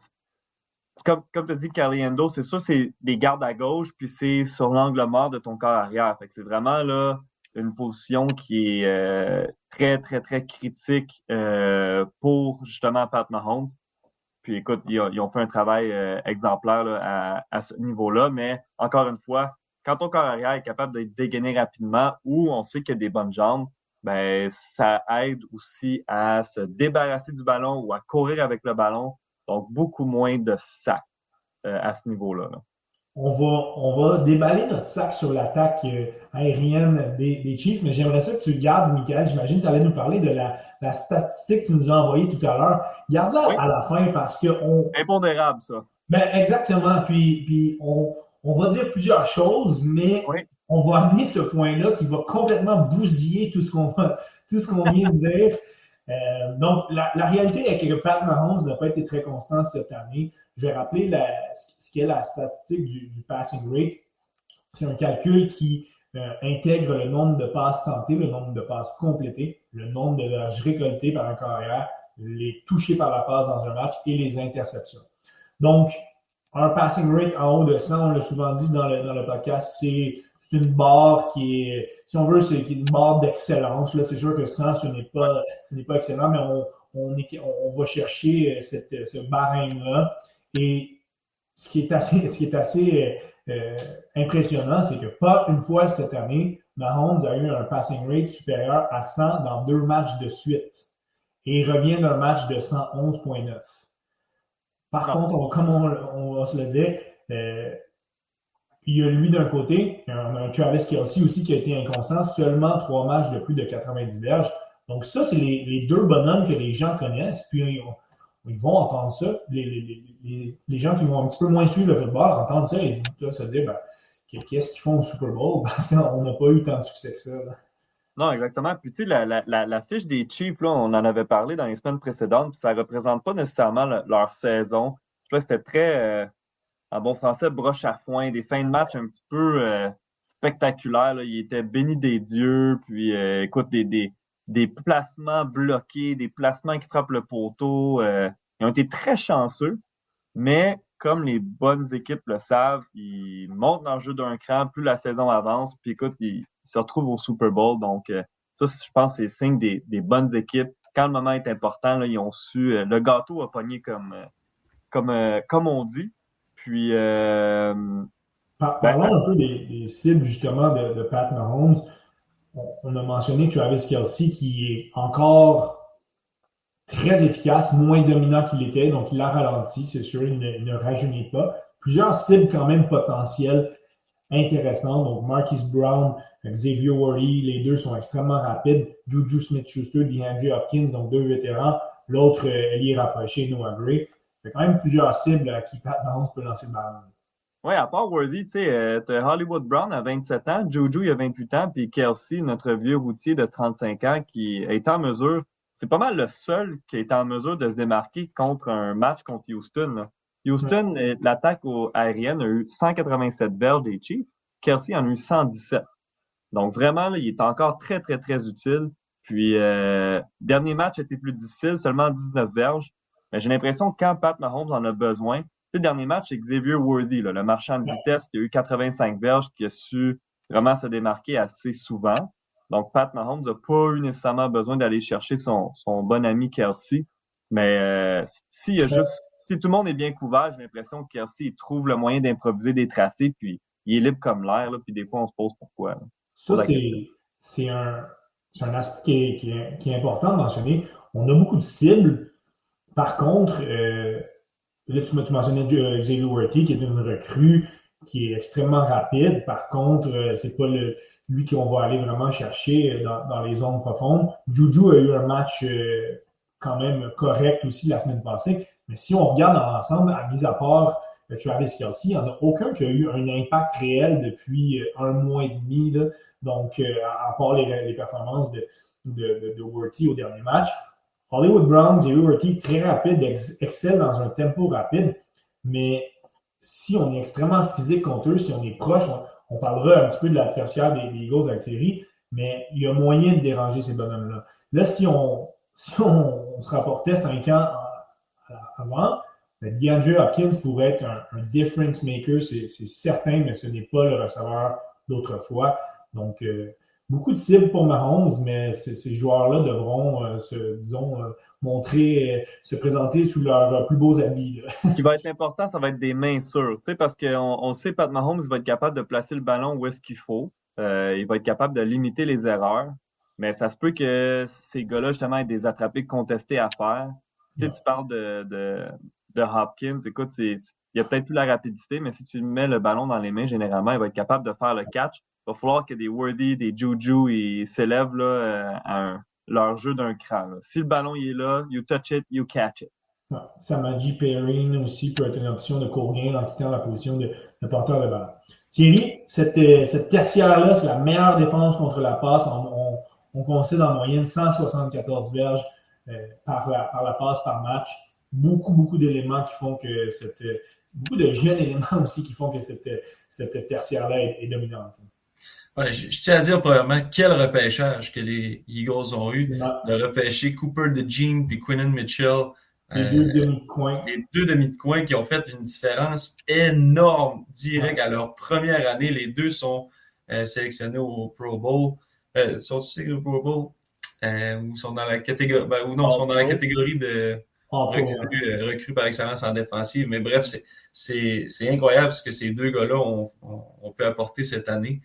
comme tu as dit, Caliendo, c'est sûr, c'est des gardes à gauche, puis c'est sur l'angle mort de ton corps arrière. Fait que c'est vraiment là une position qui est très, très, très critique pour justement Pat Mahomes. Puis écoute, ils ont fait un travail exemplaire là, à ce niveau-là, mais encore une fois, quand ton corps arrière est capable de dégainer rapidement ou on sait qu'il y a des bonnes jambes, ben ça aide aussi à se débarrasser du ballon ou à courir avec le ballon. Donc, beaucoup moins de sacs à ce niveau-là. Là. On va déballer notre sac sur l'attaque aérienne des Chiefs, mais j'aimerais ça que tu gardes, Michael. J'imagine que tu allais nous parler de la statistique que tu nous as envoyée tout à l'heure. Garde-la à la fin parce que impondérable, ça. Ben, exactement. Puis on va dire plusieurs choses, mais on va amener ce point-là qui va complètement bousiller tout ce qu'on vient de dire. Donc, la réalité est que Pat Mahomes n'a pas été très constant cette année. Je vais rappeler ce qu'est la statistique du passing rate. C'est un calcul qui intègre le nombre de passes tentées, le nombre de passes complétées, le nombre de verges récoltées par un carrière, les touchés par la passe dans un match et les interceptions. Donc, un passing rate en haut de 100, on l'a souvent dit dans le podcast, c'est une barre qui est, si on veut, c'est une barre d'excellence. Là, c'est sûr que 100, ce n'est pas excellent, mais on va chercher ce barème-là. Et ce qui est assez impressionnant, c'est que pas une fois cette année, Mahomes a eu un passing rate supérieur à 100 dans 2 matchs de suite. Et il revient d'un match de 111,9. Par contre, comme on va se le dire, il y a lui d'un côté, on a un Travis Kelce aussi qui a été inconstant, seulement 3 matchs de plus de 90 verges. Donc ça, c'est les 2 bonhommes que les gens connaissent, puis ils vont entendre ça. Les gens qui vont un petit peu moins suivre le football entendent ça et ils se dire qu'est-ce qu'ils font au Super Bowl parce qu'on n'a pas eu tant de succès que ça. Là. Non, exactement. Puis tu sais, la fiche des Chiefs, là, on en avait parlé dans les semaines précédentes, puis ça ne représente pas nécessairement leur saison. Là, c'était très, en bon français, broche à foin, des fins de match un petit peu spectaculaires. Là. Ils étaient bénis des dieux, puis écoute, des placements bloqués, des placements qui frappent le poteau. Ils ont été très chanceux, mais comme les bonnes équipes le savent, ils montent dans le jeu d'un cran plus la saison avance, puis écoute, ils se retrouvent au Super Bowl. Donc, ça, je pense, c'est signe des bonnes équipes. Quand le moment est important, là, ils ont su... le gâteau a pogné comme on dit. Puis... Parlons un peu des cibles, justement, de Pat Mahomes. On a mentionné Travis Kelce, qui est encore très efficace, moins dominant qu'il était, donc il a ralenti, c'est sûr, il ne rajeunit pas. Plusieurs cibles quand même potentielles intéressantes, donc Marquise Brown, Xavier Worthy, les 2 sont extrêmement rapides. Juju Smith-Schuster, DeAndre Hopkins, donc 2 vétérans. L'autre, lié rapproché, Noah Gray. Il y a quand même plusieurs cibles à qui Pat Mahomes peut lancer le ballon. Ouais, à part Worthy, tu sais, t'as Hollywood Brown à 27 ans, Juju il a 28 ans, puis Kelsey, notre vieux routier de 35 ans, qui est en mesure, c'est pas mal le seul qui est en mesure de se démarquer contre un match contre Houston, là. Houston, l'attaque aérienne a eu 187 verges des Chiefs, Kelsey en a eu 117. Donc vraiment, là, il est encore très, très, très utile. Puis, dernier match était plus difficile, seulement 19 verges. Mais j'ai l'impression que quand Pat Mahomes en a besoin, tu sais, dernier match, c'est Xavier Worthy, là, le marchand de vitesse qui a eu 85 verges, qui a su vraiment se démarquer assez souvent. Donc, Pat Mahomes n'a pas eu nécessairement besoin d'aller chercher son bon ami Kelsey. Mais si tout le monde est bien couvert, j'ai l'impression que Kelsey il trouve le moyen d'improviser des tracés, puis il est libre comme l'air, là, puis des fois, on se pose pourquoi. Là. Ça, c'est un aspect qui est important de mentionner. On a beaucoup de cibles. Par contre, là, tu mentionnais Xavier Worthy, qui est une recrue, qui est extrêmement rapide. Par contre, c'est pas lui qu'on va aller vraiment chercher dans les zones profondes. Juju a eu un match quand même correct aussi la semaine passée. Mais si on regarde dans l'ensemble, à mis à part Travis Kelsey, il n'y en a aucun qui a eu un impact réel depuis un mois et demi. Là. Donc, à part les performances de Worthy au dernier match. Hollywood Brown, Xavier Worthy, très rapide, excelle dans un tempo rapide, mais si on est extrêmement physique contre eux, si on est proche, on parlera un petit peu de la tertiaire des Eagles avec série, mais il y a moyen de déranger ces bonhommes-là. Là, si on se rapportait 5 ans avant, DeAndre Hopkins pourrait être un difference maker, c'est certain, mais ce n'est pas le receveur d'autrefois. Donc, beaucoup de cibles pour Mahomes, mais ces joueurs-là devront se présenter sous leurs plus beaux habits. Là. Ce qui va être important, ça va être des mains sûres. Tu sais, parce qu'on sait, Pat Mahomes va être capable de placer le ballon où est-ce qu'il faut. Il va être capable de limiter les erreurs. Mais ça se peut que ces gars-là, justement, aient des attrapés contestés à faire. Tu sais, tu parles de Hopkins. Écoute, il y a peut-être plus la rapidité, mais si tu mets le ballon dans les mains, généralement, il va être capable de faire le catch. Il va falloir que des Worthy, des Juju, ils s'élèvent là, à leur jeu d'un cran. Là. Si le ballon il est là, you touch it, you catch it. Ouais. Samaji Perrine aussi peut être une option de court gain en quittant la position de porteur de ballon. Thierry, cette tertiaire-là, c'est la meilleure défense contre la passe. On concède en moyenne 174 verges par la passe par match. Beaucoup d'éléments qui font que beaucoup de jeunes éléments aussi qui font que cette tertiaire-là est dominante. Ouais, je tiens à dire premièrement quel repêchage que les Eagles ont eu de repêcher Cooper DeJean puis Quinnen Mitchell. Les deux demi de coin. Les deux demi de coin qui ont fait une différence énorme direct à leur première année. Les deux sont sélectionnés au Pro Bowl. Sont sélectionnés au Pro Bowl ou sont dans la catégorie sont dans la catégorie de recrues par excellence en défensive. Mais bref, c'est incroyable ce que ces deux gars-là ont pu apporter cette année.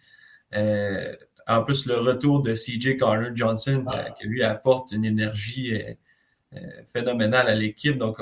En plus, le retour de CJ Gardner-Johnson qui lui apporte une énergie phénoménale à l'équipe. Donc,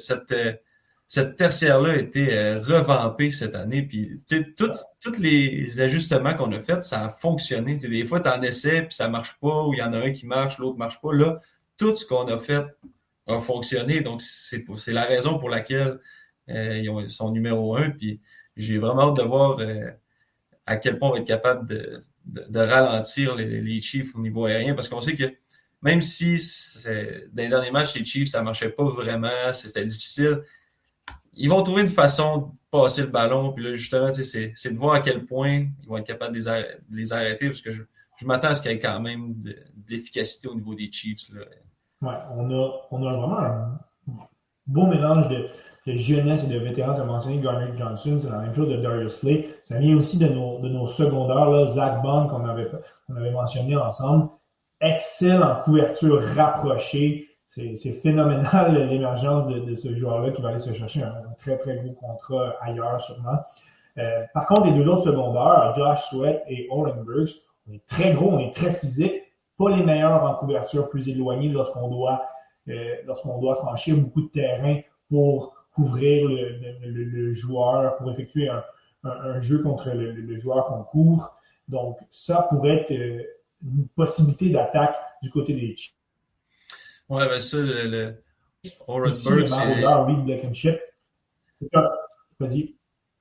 cette tertiaire-là a été revampée cette année. Puis, tous les ajustements qu'on a faits, ça a fonctionné. T'sais, des fois, tu en essaies, puis ça marche pas, ou il y en a un qui marche, l'autre marche pas. Là, tout ce qu'on a fait a fonctionné. Donc, c'est la raison pour laquelle ils sont numéro 1. Puis, j'ai vraiment hâte de voir à quel point on va être capable de ralentir les Chiefs au niveau aérien, parce qu'on sait que même si dans les derniers matchs, les Chiefs, ça marchait pas vraiment, c'était difficile, ils vont trouver une façon de passer le ballon. Puis là, justement, c'est de voir à quel point ils vont être capables de les arrêter, parce que je m'attends à ce qu'il y ait quand même de l'efficacité au niveau des Chiefs. Là. Ouais, on a vraiment un beau mélange de jeunesse et de vétérans. Tu as mentionné Garner Johnson, c'est la même chose de Darius Slay. Ça vient aussi de nos secondaires, là, Zach Bond, qu'on avait mentionné ensemble. Excelle en couverture rapprochée. C'est phénoménal l'émergence de ce joueur-là qui va aller se chercher un très, très gros contrat ailleurs sûrement. Par contre, les deux autres secondaires, Josh Sweat et Oren Burks, on est très gros, on est très physique. Pas les meilleurs en couverture, plus éloignés lorsqu'on doit franchir beaucoup de terrain pour couvrir le joueur, pour effectuer un jeu contre le joueur qu'on couvre. Donc, ça pourrait être une possibilité d'attaque du côté des Chiefs. Ouais, ben ça, le Oren Burks, Burks, c'est... Reed Blankenship. C'est ça. Vas-y.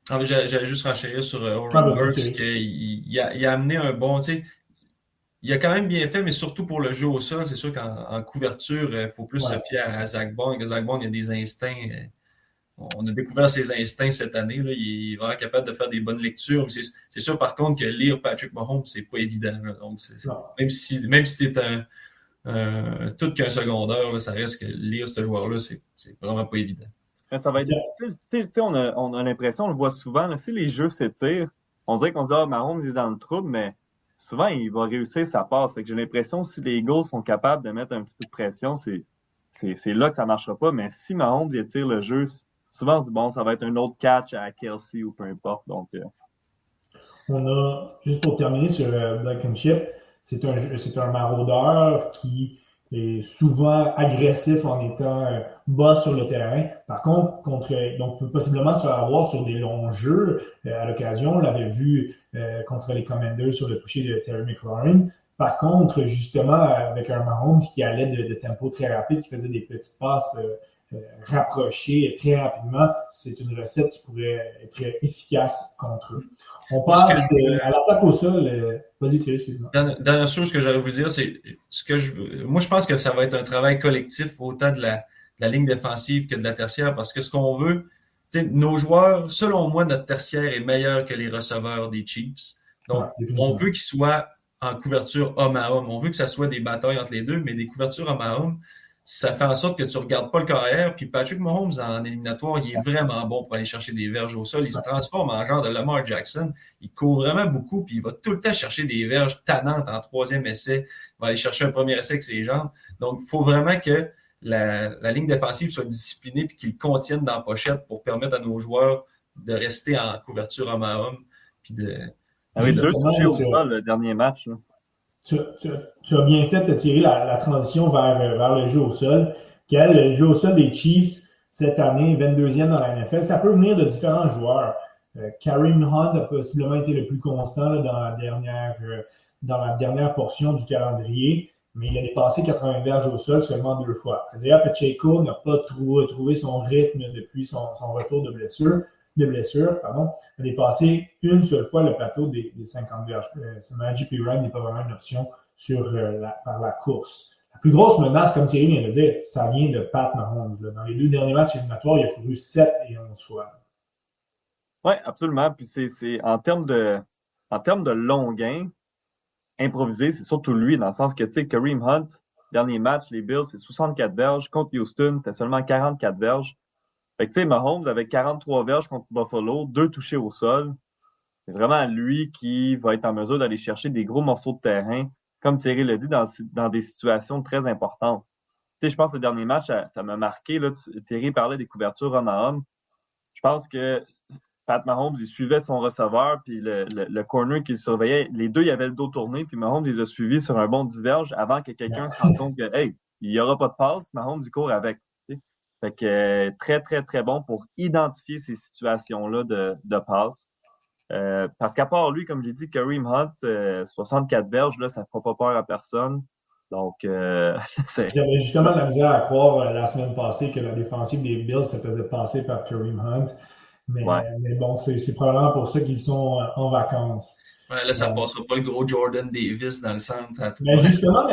J'allais juste renchérir sur Oren Burks, qu'il a amené un bon, tu sais, il a quand même bien fait, mais surtout pour le jeu au sol. C'est sûr qu'en couverture, il faut plus se fier à Zach Bond. Zach Bond, il a des instincts. On a découvert ses instincts cette année. Là. Il est vraiment capable de faire des bonnes lectures. Mais c'est sûr, par contre, que lire Patrick Mahomes, c'est pas évident. Là. Donc, même si t'es tout qu'un secondaire, là, ça reste que lire ce joueur-là, c'est vraiment pas évident. Ça va être difficile. On a l'impression, on le voit souvent, là, si les jeux s'étirent, on dirait qu'on se dit Mahomes est dans le trouble, mais souvent, il va réussir sa passe. Fait que j'ai l'impression que si les Eagles sont capables de mettre un petit peu de pression, c'est là que ça ne marchera pas. Mais si Mahomes étire le jeu, souvent on se dit bon, ça va être un autre catch à Kelsey ou peu importe. Donc, on a, juste pour terminer sur Blankenship, c'est un maraudeur qui est souvent agressif en étant bas sur le terrain. Par contre, donc peut possiblement se faire avoir sur des longs jeux. À l'occasion, on l'avait vu contre les Commanders sur le toucher de Terry McLaurin. Par contre, justement, avec un Mahomes qui allait de tempo très rapide, qui faisait des petites passes rapprochées très rapidement, c'est une recette qui pourrait être efficace contre eux. On passe à l'attaque au sol. Vas-y, Thierry, excuse-moi. Dernière chose que j'allais vous dire, c'est moi, je pense que ça va être un travail collectif autant de la ligne défensive que de la tertiaire, parce que ce qu'on veut, nos joueurs, selon moi, notre tertiaire est meilleur que les receveurs des Chiefs. Donc, on veut qu'ils soient en couverture homme à homme. On veut que ça soit des batailles entre les deux, mais des couvertures homme à homme, ça fait en sorte que tu regardes pas le carrière. Puis Patrick Mahomes, en éliminatoire, il est vraiment bon pour aller chercher des verges au sol. Il se transforme en genre de Lamar Jackson. Il court vraiment beaucoup, puis il va tout le temps chercher des verges tannantes en troisième essai. Il va aller chercher un premier essai avec ses jambes. Donc, il faut vraiment que la ligne défensive soit disciplinée puis qu'il contienne dans la pochette pour permettre à nos joueurs de rester en couverture homme à homme. Puis deux touchés au sol le dernier match, là. Tu as bien fait de tirer la transition vers le jeu au sol. Le jeu au sol des Chiefs, cette année, 22e dans la NFL, ça peut venir de différents joueurs. Kareem Hunt a possiblement été le plus constant là, dans la dernière portion du calendrier, mais il a dépassé 80 verges au sol seulement 2 fois. Isaiah Pacheco n'a pas trouvé son rythme depuis son retour de blessure, a dépassé une seule fois le plateau des 50 verges. Samaje Perine n'est pas vraiment une option par la course. La plus grosse menace, comme Thierry vient de dire, ça vient de Pat Mahomes. Dans les 2 derniers matchs éliminatoires, il a couru 7 et 11 fois. Oui, absolument. Puis c'est en termes de long gain, improvisé, c'est surtout lui, dans le sens que, tu sais, Kareem Hunt, dernier match, les Bills, c'est 64 verges. Contre Houston, c'était seulement 44 verges. Fait que, tu sais, Mahomes, avec 43 verges contre Buffalo, 2 touchés au sol, c'est vraiment lui qui va être en mesure d'aller chercher des gros morceaux de terrain, comme Thierry l'a dit, dans des situations très importantes. Tu sais, je pense que le dernier match, ça m'a marqué. Là, Thierry parlait des couvertures homme à homme. Je pense que Pat Mahomes, il suivait son receveur, puis le corner qu'il surveillait, les deux, il avait le dos tourné, puis Mahomes, il a suivi sur un bon diverge avant que quelqu'un se rende compte que, hey, il n'y aura pas de passe. Mahomes, il court avec. Fait que très, très, très bon pour identifier ces situations-là de passe. Parce qu'à part lui, comme j'ai dit, Kareem Hunt, 64 verges, là, ça ne fera pas peur à personne. Donc, J'avais justement de la misère à croire la semaine passée que la défensive des Bills se faisait passer par Kareem Hunt. Mais bon, c'est probablement pour ça qu'ils sont en vacances. Ouais, là, ça ne passera pas le gros Jordan Davis dans le centre. Mais justement,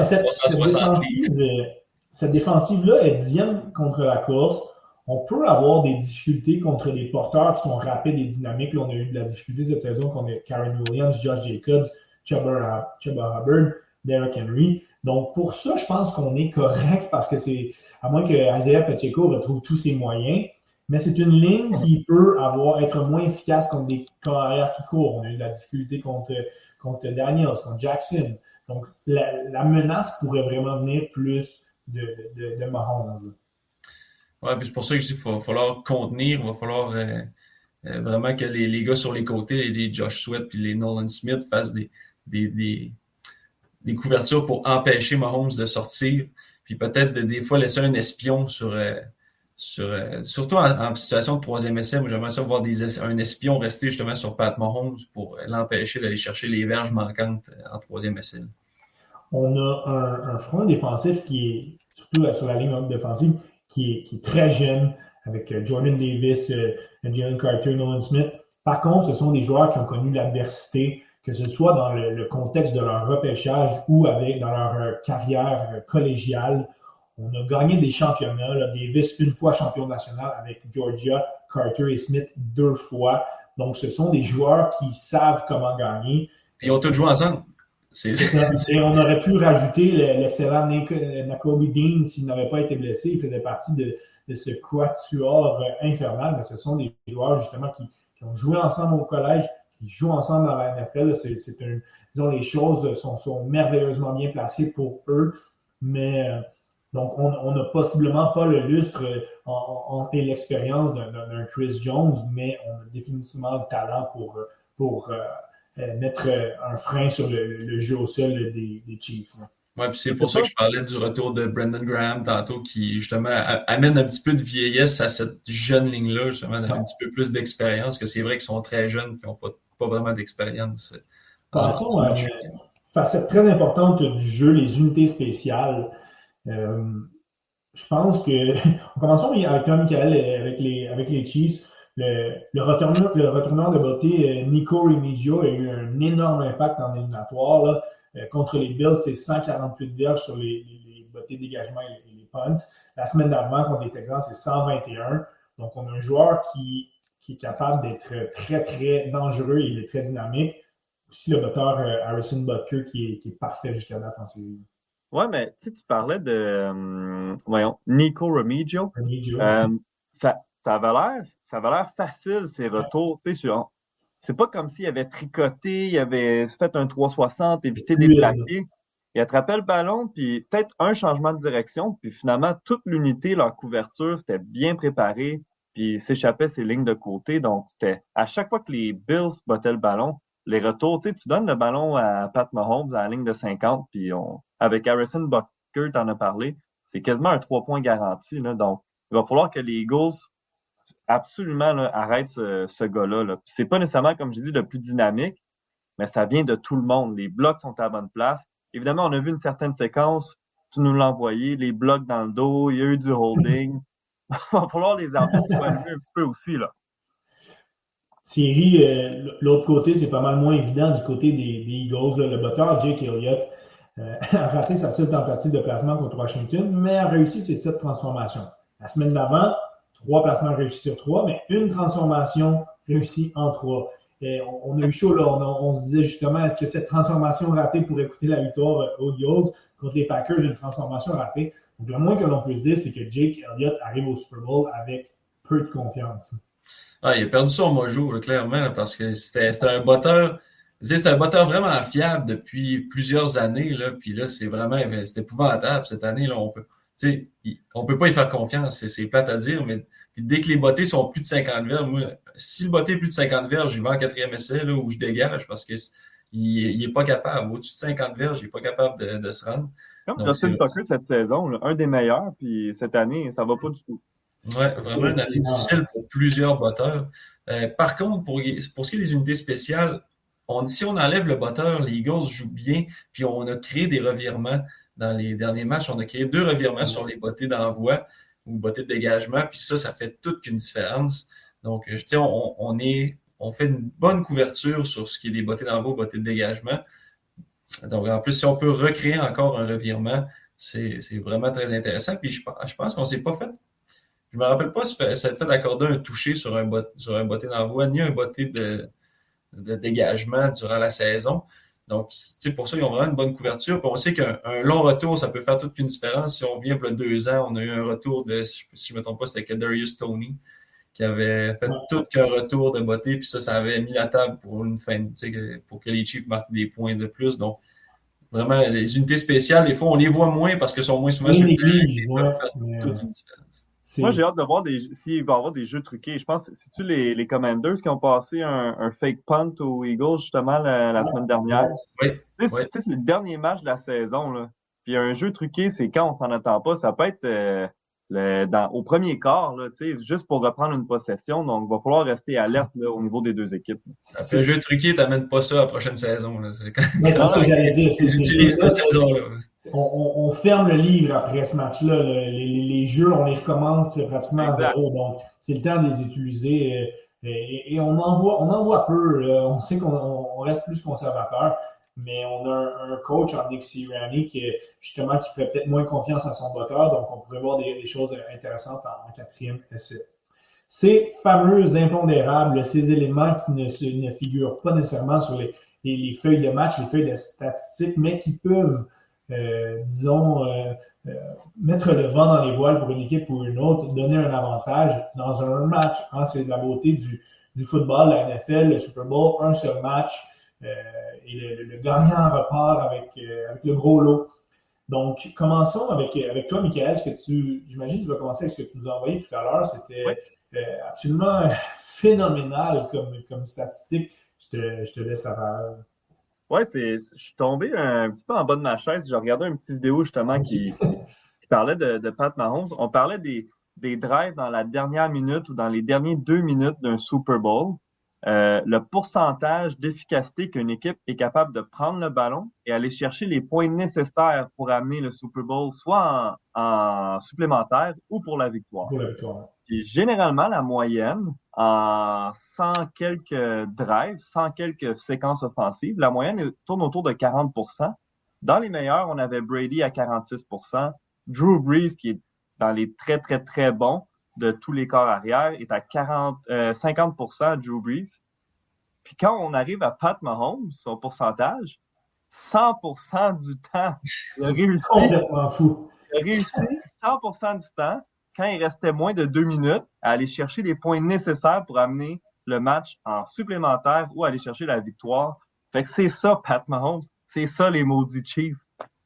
cette défensive-là est 10e contre la course. On peut avoir des difficultés contre des porteurs qui sont rapides et dynamiques. Là, on a eu de la difficulté cette saison contre Karen Williams, Josh Jacobs, Chuba Hubbard, Derrick Henry. Donc, pour ça, je pense qu'on est correct parce que à moins que Isaiah Pacheco retrouve tous ses moyens, mais c'est une ligne qui peut être moins efficace contre des carrières qui courent. On a eu de la difficulté contre Daniels, contre Jackson. Donc, la menace pourrait vraiment venir plus de Mahomes. Ouais, puis c'est pour ça que je dis qu'il va falloir contenir, il va falloir vraiment que les gars sur les côtés, les Josh Sweat puis les Nolan Smith fassent des couvertures pour empêcher Mahomes de sortir, puis peut-être des fois laisser un espion surtout en situation de troisième essai. Moi, j'aimerais ça voir un espion rester justement sur Pat Mahomes pour l'empêcher d'aller chercher les verges manquantes en troisième essai. On a un front défensif qui est, surtout sur la ligne défensive, qui est très jeune, avec Jordan Davis, Jalen Carter, Nolan Smith. Par contre, ce sont des joueurs qui ont connu l'adversité, que ce soit dans le contexte de leur repêchage ou dans leur carrière collégiale. On a gagné des championnats. Là, Davis, une fois champion national avec Georgia, Carter et Smith 2 fois. Donc, ce sont des joueurs qui savent comment gagner. Ils ont tous joué ensemble. On aurait pu rajouter l'excellent Nakobe Dean s'il n'avait pas été blessé. Il faisait partie de ce quatuor infernal, mais ce sont des joueurs justement qui ont joué ensemble au collège, qui jouent ensemble dans la NFL. Disons, les choses sont merveilleusement bien placées pour eux, mais donc on n'a possiblement pas le lustre et l'expérience d'un Chris Jones, mais on a définitivement le talent pour mettre un frein sur le jeu au sol des Chiefs. Oui, puis c'est pour ça que je parlais du retour de Brandon Graham tantôt, qui justement amène un petit peu de vieillesse à cette jeune ligne-là, justement, un petit peu plus d'expérience, que c'est vrai qu'ils sont très jeunes et n'ont pas vraiment d'expérience. Passons à une facette très importante du jeu, les unités spéciales. Je pense que, commençons avec Michael, avec les Chiefs. Le retourneur de beauté, Nico Remigio, a eu un énorme impact en éliminatoire. Là. Contre les Bills, c'est 148 verges sur les bottées de dégagement et les punts. La semaine d'avant, contre les Texans, c'est 121. Donc, on a un joueur qui est capable d'être très, très dangereux et il est très dynamique. Aussi, le batteur Harrison Butker qui est parfait jusqu'à date en série. Ouais, mais tu parlais de Nico Remigio. Ça avait l'air facile, ces retours. C'est pas comme s'il avait tricoté, il avait fait un 360, évité des plaqués. Il attrapait le ballon, puis peut-être un changement de direction, puis finalement, toute l'unité, leur couverture, c'était bien préparé, puis il s'échappait ses lignes de côté. Donc, c'était à chaque fois que les Bills bottaient le ballon, les retours, tu donnes le ballon à Pat Mahomes à la ligne de 50, puis avec Harrison Butker, t'en as parlé, c'est quasiment un 3 points garanti. Là. Donc, il va falloir que les Eagles absolument là, arrête ce gars-là. Là. C'est pas nécessairement, comme je dis, le plus dynamique, mais ça vient de tout le monde. Les blocs sont à la bonne place. Évidemment, on a vu une certaine séquence, tu nous l'as envoyé, les blocs dans le dos, il y a eu du holding. Il va falloir les arbitres un petit peu aussi. Là. Thierry, l'autre côté, c'est pas mal moins évident du côté des Eagles. Là. Le batteur Jake Elliott a raté sa seule tentative de placement contre Washington, mais a réussi ses 7 transformations. La semaine d'avant, 3 placements réussis sur 3, mais une transformation réussie en 3. Et on a eu chaud, là. On se disait justement, est-ce que cette transformation ratée pourrait coûter la victoire aux Eagles contre les Packers, une transformation ratée? Donc, le moins que l'on peut se dire, c'est que Jake Elliott arrive au Super Bowl avec peu de confiance. Ah, il a perdu son mojo, là, clairement, là, parce que c'était un botteur. C'était un botteur vraiment fiable depuis plusieurs années, là. Puis là, c'est épouvantable cette année, là. On peut pas y faire confiance, c'est plate à dire, mais dès que les bottées sont plus de 50 verges, moi, si le botté est plus de 50 verges, je vais en 4e essai, là, où je dégage, parce que il est pas capable. Au-dessus de 50 verges, il est pas capable de se rendre. Comme Justin Tucker cette saison, là, un des meilleurs, puis cette année, ça va pas du tout. Ouais, vraiment une année difficile pour plusieurs botteurs. Par contre, pour ce qui est des unités spéciales, si on enlève le botteur, les Eagles jouent bien, puis on a créé des revirements. Dans les derniers matchs, on a créé 2 revirements sur les bottées d'envoi ou bottées de dégagement, puis ça fait toute une différence. Donc, on fait une bonne couverture sur ce qui est des bottées d'envoi ou bottées de dégagement. Donc, en plus, si on peut recréer encore un revirement, c'est vraiment très intéressant. Puis, je pense qu'on s'est pas fait. Je me rappelle pas si ça fait d'accorder un toucher sur un botté d'envoi, ni un botté de dégagement durant la saison. Donc, pour ça, ils ont vraiment une bonne couverture. Puis on sait qu'un long retour, ça peut faire toute une différence. Si on vient pour 2 ans, on a eu un retour de, si je ne me trompe pas, c'était Kadarius Toney qui avait fait tout qu'un retour de beauté. Puis ça avait mis la table pour une fin, pour que les Chiefs marquent des points de plus. Donc, vraiment, les unités spéciales, des fois, on les voit moins parce qu'elles sont moins souvent sur le terrain. Toute une différence. Moi, j'ai hâte de voir s'il va y avoir des jeux truqués. Je pense, c'est-tu les Commanders qui ont passé un fake punt aux Eagles, justement, la semaine dernière? Oui. C'est le dernier match de la saison, là. Puis un jeu truqué, c'est quand on s'en attend pas. Ça peut être au premier quart, là, juste pour reprendre une possession. Donc, il va falloir rester alerte là, au niveau des 2 équipes. Un jeu truqué, t'amènes pas ça à la prochaine saison. Là. C'est ce que j'allais dire. Cette saison-là. On ferme le livre après ce match-là. Les jeux, on les recommence pratiquement à 0. Donc, c'est le temps de les utiliser. Et on en voit peu. Là. On sait qu'on reste plus conservateur, mais on a un coach en Nick Sirianni qui fait peut-être moins confiance à son moteur, donc on pourrait voir des choses intéressantes en quatrième essai. Ces fameux impondérables, ces éléments qui ne figurent pas nécessairement sur les feuilles de match, les feuilles de statistiques, mais qui peuvent, mettre le vent dans les voiles pour une équipe ou une autre, donner un avantage dans un match. Hein, c'est la beauté du football, la NFL, le Super Bowl, un seul match, et le gagnant repart avec le gros lot. Donc, commençons avec toi, Michael. J'imagine que tu vas commencer avec ce que tu nous as envoyé tout à l'heure. C'était absolument phénoménal comme statistique. Je te laisse la parole. Ouais, je suis tombé un petit peu en bas de ma chaise. J'ai regardé une petite vidéo justement qui parlait de Pat Mahomes. On parlait des drives dans la dernière minute ou dans les derniers 2 minutes d'un Super Bowl. Le pourcentage d'efficacité qu'une équipe est capable de prendre le ballon et aller chercher les points nécessaires pour amener le Super Bowl soit en supplémentaire ou pour la victoire. Pour la victoire. Et généralement, la moyenne, en 100 quelques drives, 100 quelques séquences offensives, la moyenne tourne autour de 40%. Dans les meilleurs, on avait Brady à 46%. Drew Brees, qui est dans les très, très, très bons de tous les corps arrière, est à 50% Drew Brees. Puis quand on arrive à Pat Mahomes, son pourcentage, 100% du temps, il a réussi. Complètement fou. Il a réussi 100% du temps, quand il restait moins de 2 minutes, à aller chercher les points nécessaires pour amener le match en supplémentaire ou aller chercher la victoire. Fait que c'est ça, Pat Mahomes. C'est ça, les maudits Chiefs.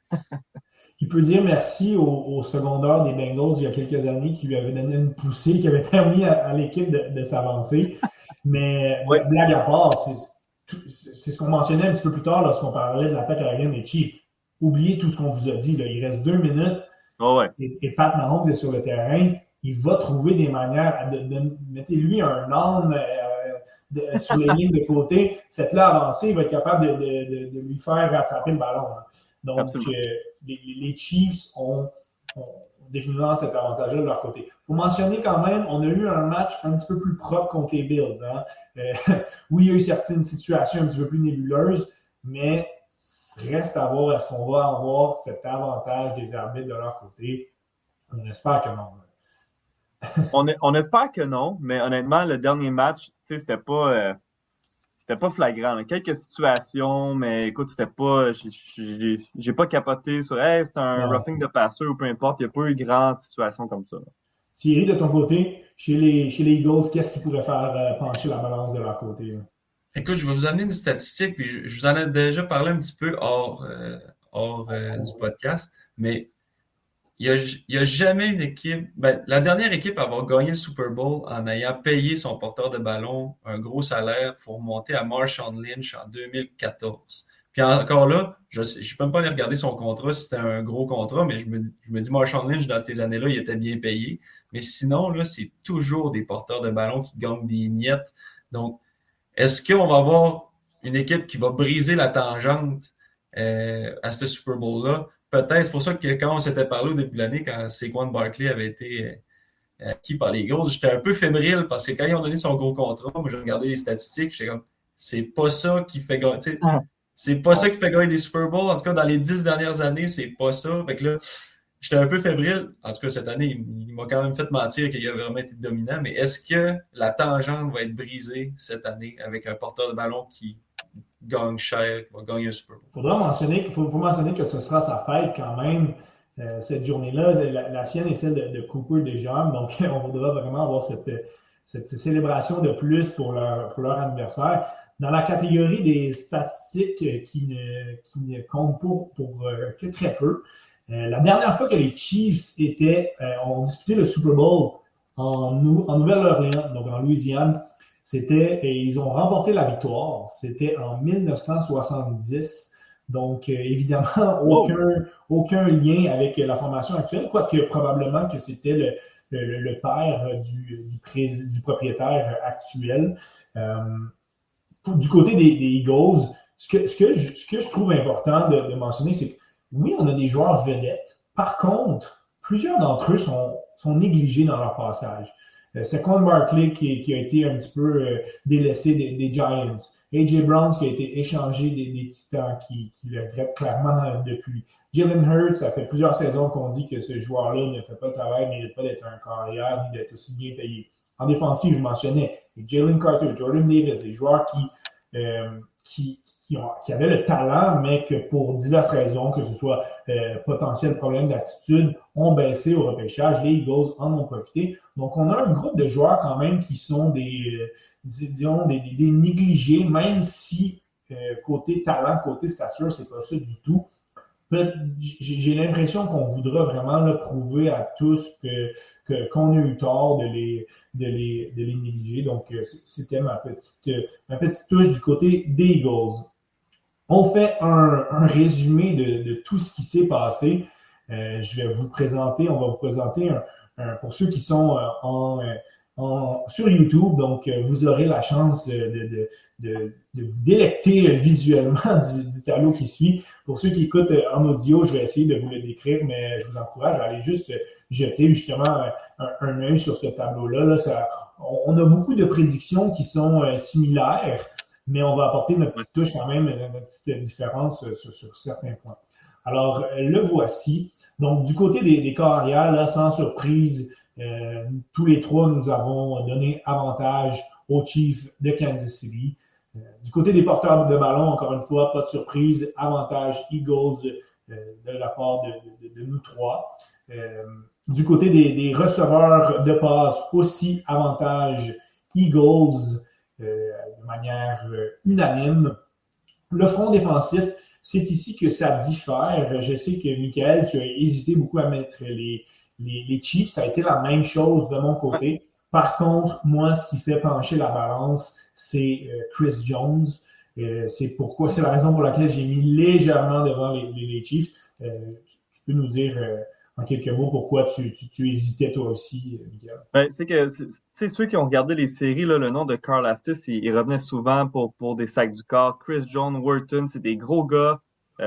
Il peut dire merci au secondaire des Bengals il y a quelques années qui lui avait donné une poussée, qui avait permis à l'équipe de s'avancer. Mais blague à part, c'est ce qu'on mentionnait un petit peu plus tard lorsqu'on parlait de l'attaque aérienne des Chiefs. Oubliez tout ce qu'on vous a dit. Là. Il reste 2 minutes. Et Pat Mahomes est sur le terrain. Il va trouver des manières mettez-lui un âne sur les lignes de côté. Faites-le avancer. Il va être capable de lui faire rattraper le ballon. Hein. Donc, les Chiefs ont définitivement cet avantage-là de leur côté. Il faut mentionner quand même, on a eu un match un petit peu plus propre contre les Bills. Hein? Oui, il y a eu certaines situations un petit peu plus nébuleuses, mais reste à voir, est-ce qu'on va avoir cet avantage des arbitres de leur côté? On espère que non. On espère que non, mais honnêtement, le dernier match, c'était pas flagrant. Là. Quelques situations, mais écoute, c'était pas. J'ai pas capoté sur c'est un roughing de passeur ou peu importe. Il n'y a pas eu grande situation comme ça. Là. Thierry, de ton côté, chez les Eagles, qu'est-ce qui pourrait faire pencher la balance de leur côté? Là? Écoute, je vais vous amener une statistique, puis je vous en ai déjà parlé un petit peu hors du podcast, mais il y a jamais une équipe, la dernière équipe à avoir gagné le Super Bowl en ayant payé son porteur de ballon un gros salaire pour remonter à Marshawn Lynch en 2014. Puis encore là, je peux même pas aller regarder son contrat si c'était un gros contrat, mais je me dis Marshawn Lynch dans ces années-là, il était bien payé. Mais sinon, là, c'est toujours des porteurs de ballon qui gagnent des miettes. Donc, est-ce qu'on va avoir une équipe qui va briser la tangente à ce Super Bowl-là? Peut-être, c'est pour ça que quand on s'était parlé au début de l'année, quand Saquon Barkley avait été acquis par les Eagles, j'étais un peu fébrile parce que quand ils ont donné son gros contrat, moi, j'ai regardé les statistiques, j'étais comme, c'est pas ça qui fait gagner, c'est pas ça qui fait gagner des Super Bowls. En tout cas, dans les 10 dernières années, c'est pas ça. Fait que là, j'étais un peu fébrile. En tout cas, cette année, il m'a quand même fait mentir qu'il a vraiment été dominant. Mais est-ce que la tangente va être brisée cette année avec un porteur de ballon qui gagne cher, qui va gagner un Super Bowl? Faut mentionner que ce sera sa fête quand même, cette journée-là. La sienne est celle de Cooper DeJean. Donc, on voudra vraiment avoir cette célébration de plus pour leur anniversaire. Dans la catégorie des statistiques qui ne comptent pour que très peu, la dernière fois que les Chiefs ont disputé le Super Bowl en Nouvelle-Orléans, donc en Louisiane, ils ont remporté la victoire. C'était en 1970. Donc, évidemment, aucun lien avec la formation actuelle, quoique probablement que c'était le père du propriétaire actuel. Du côté des Eagles, ce que je trouve important de mentionner, c'est que oui, on a des joueurs vedettes. Par contre, plusieurs d'entre eux sont négligés dans leur passage. Saquon Barkley qui a été un petit peu délaissé des Giants. A.J. Brown qui a été échangé des Titans qui le regrettent clairement depuis. Jalen Hurts, ça fait plusieurs saisons qu'on dit que ce joueur-là ne fait pas le travail, ne mérite pas d'être un carrière ni d'être aussi bien payé. En défensive, je mentionnais Jalen Carter, Jordan Davis, des joueurs qui avaient le talent, mais que pour diverses raisons, que ce soit potentiel problème d'attitude, ont baissé au repêchage. Les Eagles en ont profité. Donc, on a un groupe de joueurs quand même qui sont des négligés, même si côté talent, côté stature, c'est pas ça du tout. J'ai l'impression qu'on voudra vraiment là, prouver à tous qu'on a eu tort de les négliger. Donc, c'était ma petite touche du côté des Eagles. On fait un résumé de tout ce qui s'est passé. On va vous présenter pour ceux qui sont sur YouTube, donc vous aurez la chance de vous délecter visuellement du tableau qui suit. Pour ceux qui écoutent en audio, je vais essayer de vous le décrire, mais je vous encourage à aller juste jeter justement un œil sur ce tableau-là. Là, on a beaucoup de prédictions qui sont similaires, mais on va apporter notre petite touche quand même, notre petite différence sur certains points. Alors, le voici. Donc, du côté des carrières, là, sans surprise, tous les trois, nous avons donné avantage aux Chiefs de Kansas City. Du côté des porteurs de ballon, encore une fois, pas de surprise, avantage Eagles de la part de nous trois. Du côté des receveurs de passe, aussi avantage Eagles de manière unanime. Le front défensif, c'est ici que ça diffère. Je sais que, Michael, tu as hésité beaucoup à mettre les Chiefs. Ça a été la même chose de mon côté. Par contre, moi, ce qui fait pencher la balance, c'est Chris Jones. C'est la raison pour laquelle j'ai mis légèrement devant les Chiefs. Tu peux nous dire en quelques mots pourquoi tu hésitais toi aussi, Michael? C'est que ceux qui ont regardé les séries, là, le nom de Karl Aftis, il revenait souvent pour des sacs du corps. Chris Jones, Wharton, c'est des gros gars.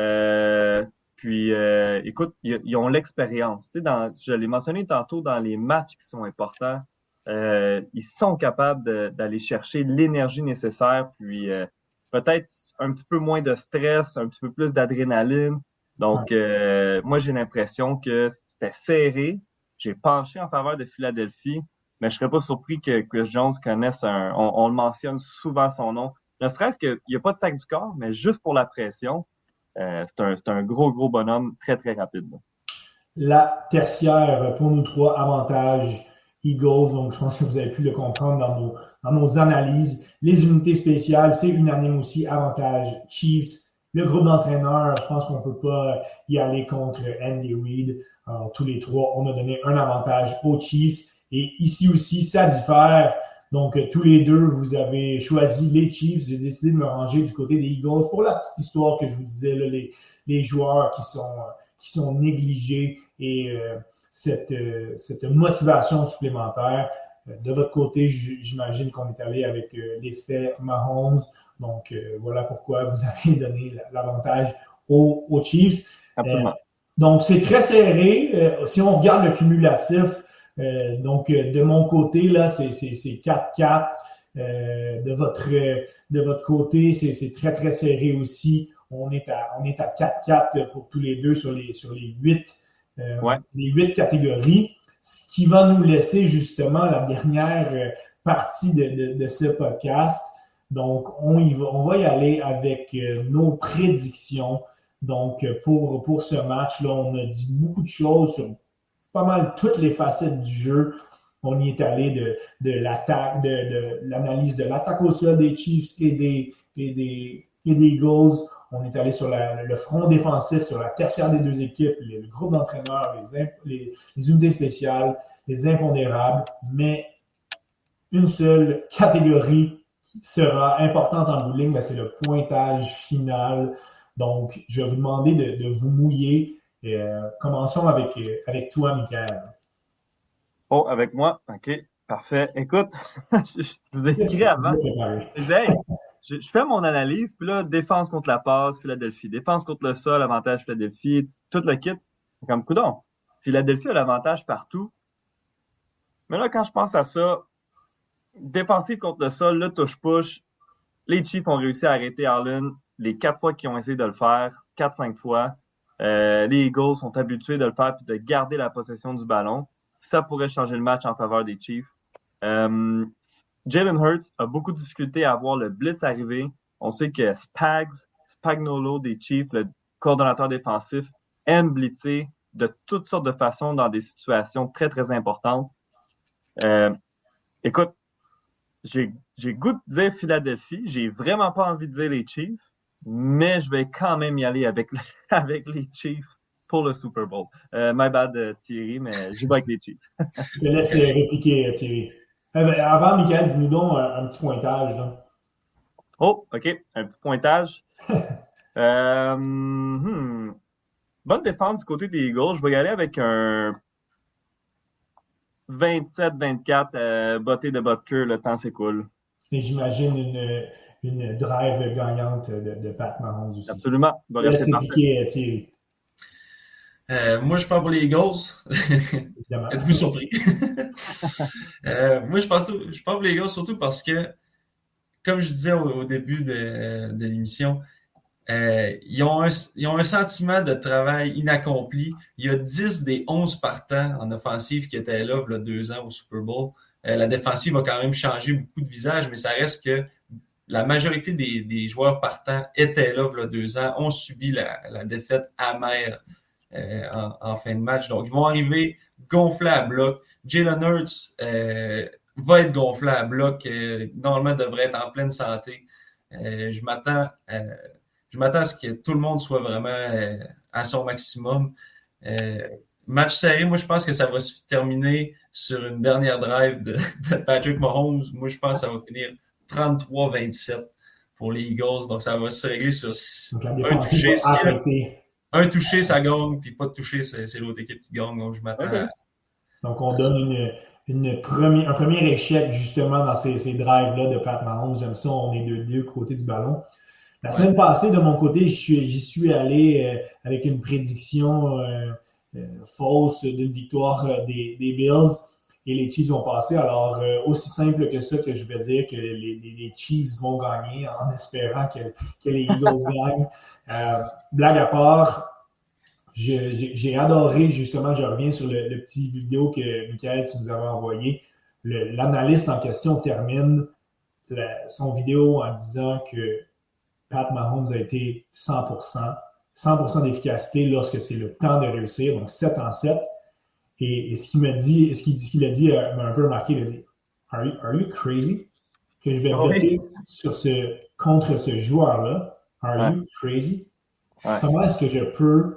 Écoute, ils ont l'expérience. Je l'ai mentionné tantôt, dans les matchs qui sont importants, ils sont capables d'aller chercher l'énergie nécessaire, puis peut-être un petit peu moins de stress, un petit peu plus d'adrénaline. Donc, moi, j'ai l'impression que c'était serré. J'ai penché en faveur de Philadelphie, mais je serais pas surpris que Chris Jones connaisse on le mentionne souvent son nom. Ne serait-ce qu'il n'y a pas de sac du corps, mais juste pour la pression. C'est un gros bonhomme, très, très rapide. La tertiaire, pour nous trois, avantage Eagles. Donc, je pense que vous avez pu le comprendre dans nos analyses. Les unités spéciales, c'est unanime aussi, avantage Chiefs. Le groupe d'entraîneurs, je pense qu'on ne peut pas y aller contre Andy Reid. Alors, tous les trois, on a donné un avantage aux Chiefs. Et ici aussi, ça diffère. Donc, tous les deux, vous avez choisi les Chiefs. J'ai décidé de me ranger du côté des Eagles. Pour la petite histoire que je vous disais, là, les joueurs qui sont négligés et cette motivation supplémentaire. De votre côté, j'imagine qu'on est allé avec l'effet Mahomes. Donc, voilà pourquoi vous avez donné l'avantage aux Chiefs. Donc, c'est très serré. Si on regarde le cumulatif, donc, de mon côté, là, c'est 4-4. De votre côté, c'est très, très serré aussi. On est à 4-4 pour tous les deux sur les 8 catégories. Ce qui va nous laisser justement la dernière partie de ce podcast. Donc, on va y aller avec nos prédictions. Donc, pour ce match-là, on a dit beaucoup de choses sur pas mal toutes les facettes du jeu. On y est allé de l'attaque, de l'analyse de l'attaque au sol des Chiefs et des Eagles. On est allé sur le front défensif, sur la tertiaire des deux équipes, le groupe d'entraîneurs, les unités spéciales, les impondérables. Mais une seule catégorie qui sera importante en bout de ligne, c'est le pointage final. Donc, je vais vous demander de vous mouiller. Commençons avec toi, Michael. Oh, avec moi? OK, parfait. Écoute, je vous ai écrit avant. Je fais mon analyse, puis là, défense contre la passe, Philadelphie. Défense contre le sol, avantage Philadelphie. Tout le kit. Comme coudonc. Philadelphie a l'avantage partout. Mais là, quand je pense à ça, défensif contre le sol, le touche-push, les Chiefs ont réussi à arrêter Allen les 4 fois qu'ils ont essayé de le faire, 4-5 fois. Les Eagles sont habitués de le faire et de garder la possession du ballon. Ça pourrait changer le match en faveur des Chiefs. Jalen Hurts a beaucoup de difficultés à voir le blitz arriver. On sait que Spagnuolo des Chiefs, le coordonnateur défensif, aime blitzer de toutes sortes de façons dans des situations très, très importantes. Écoute, j'ai goût de dire Philadelphie. J'ai vraiment pas envie de dire les Chiefs, mais je vais quand même y aller avec les Chiefs pour le Super Bowl. My bad, Thierry, mais je vais avec les Chiefs. Je te laisse répliquer, Thierry. Avant, Michael, dis-nous donc un petit pointage. Là. Oh, OK. Un petit pointage. Bonne défense du côté des Eagles. Je vais y aller avec un 27-24, botté de Butker, le temps s'écoule. Et j'imagine une drive gagnante de Pat Mahomes aussi. Absolument. Laisse répliquer, Thierry. Moi, je pars pour les Eagles. Êtes-vous surpris? Moi, je pars pour les Eagles surtout parce que, comme je disais au début de l'émission, ils ont un sentiment de travail inaccompli. Il y a 10 des 11 partants en offensive qui étaient là il y a 2 ans au Super Bowl. La défensive a quand même changé beaucoup de visage, mais ça reste que la majorité des joueurs partants étaient là il y a 2 ans, ont subi la défaite amère en fin de match. Donc, ils vont arriver gonflés à bloc. Jalen Hurts va être gonflé à bloc. Normalement, devrait être en pleine santé. Je m'attends à ce que tout le monde soit vraiment à son maximum. Match serré, moi, je pense que ça va se terminer sur une dernière drive de Patrick Mahomes. Moi, je pense que ça va finir 33-27 pour les Eagles. Donc, ça va se régler sur un touché. Un touché, ça gagne, puis pas de touché, c'est l'autre équipe qui gagne. Donc, je m'attends à... Donc, on donne un premier échec, justement, dans ces drives-là de Pat Mahomes. J'aime ça, on est de deux côtés du ballon. La semaine passée, de mon côté, j'y suis allé avec une prédiction fausse d'une victoire des Bills et les Chiefs ont passé. Alors, aussi simple que ça que je vais dire que les Chiefs vont gagner en espérant que les Eagles gagnent. Blague à part, j'ai adoré, justement, je reviens sur le petit vidéo que Michael, tu nous avais envoyé. L'analyste en question termine son vidéo en disant que Pat Mahomes a été 100% d'efficacité lorsque c'est le temps de réussir, donc 7-7. Et ce qu'il a dit m'a un peu marqué. Il a dit Are you crazy? Que je vais voter contre ce joueur-là. Are you crazy? Ouais. Comment est-ce que je peux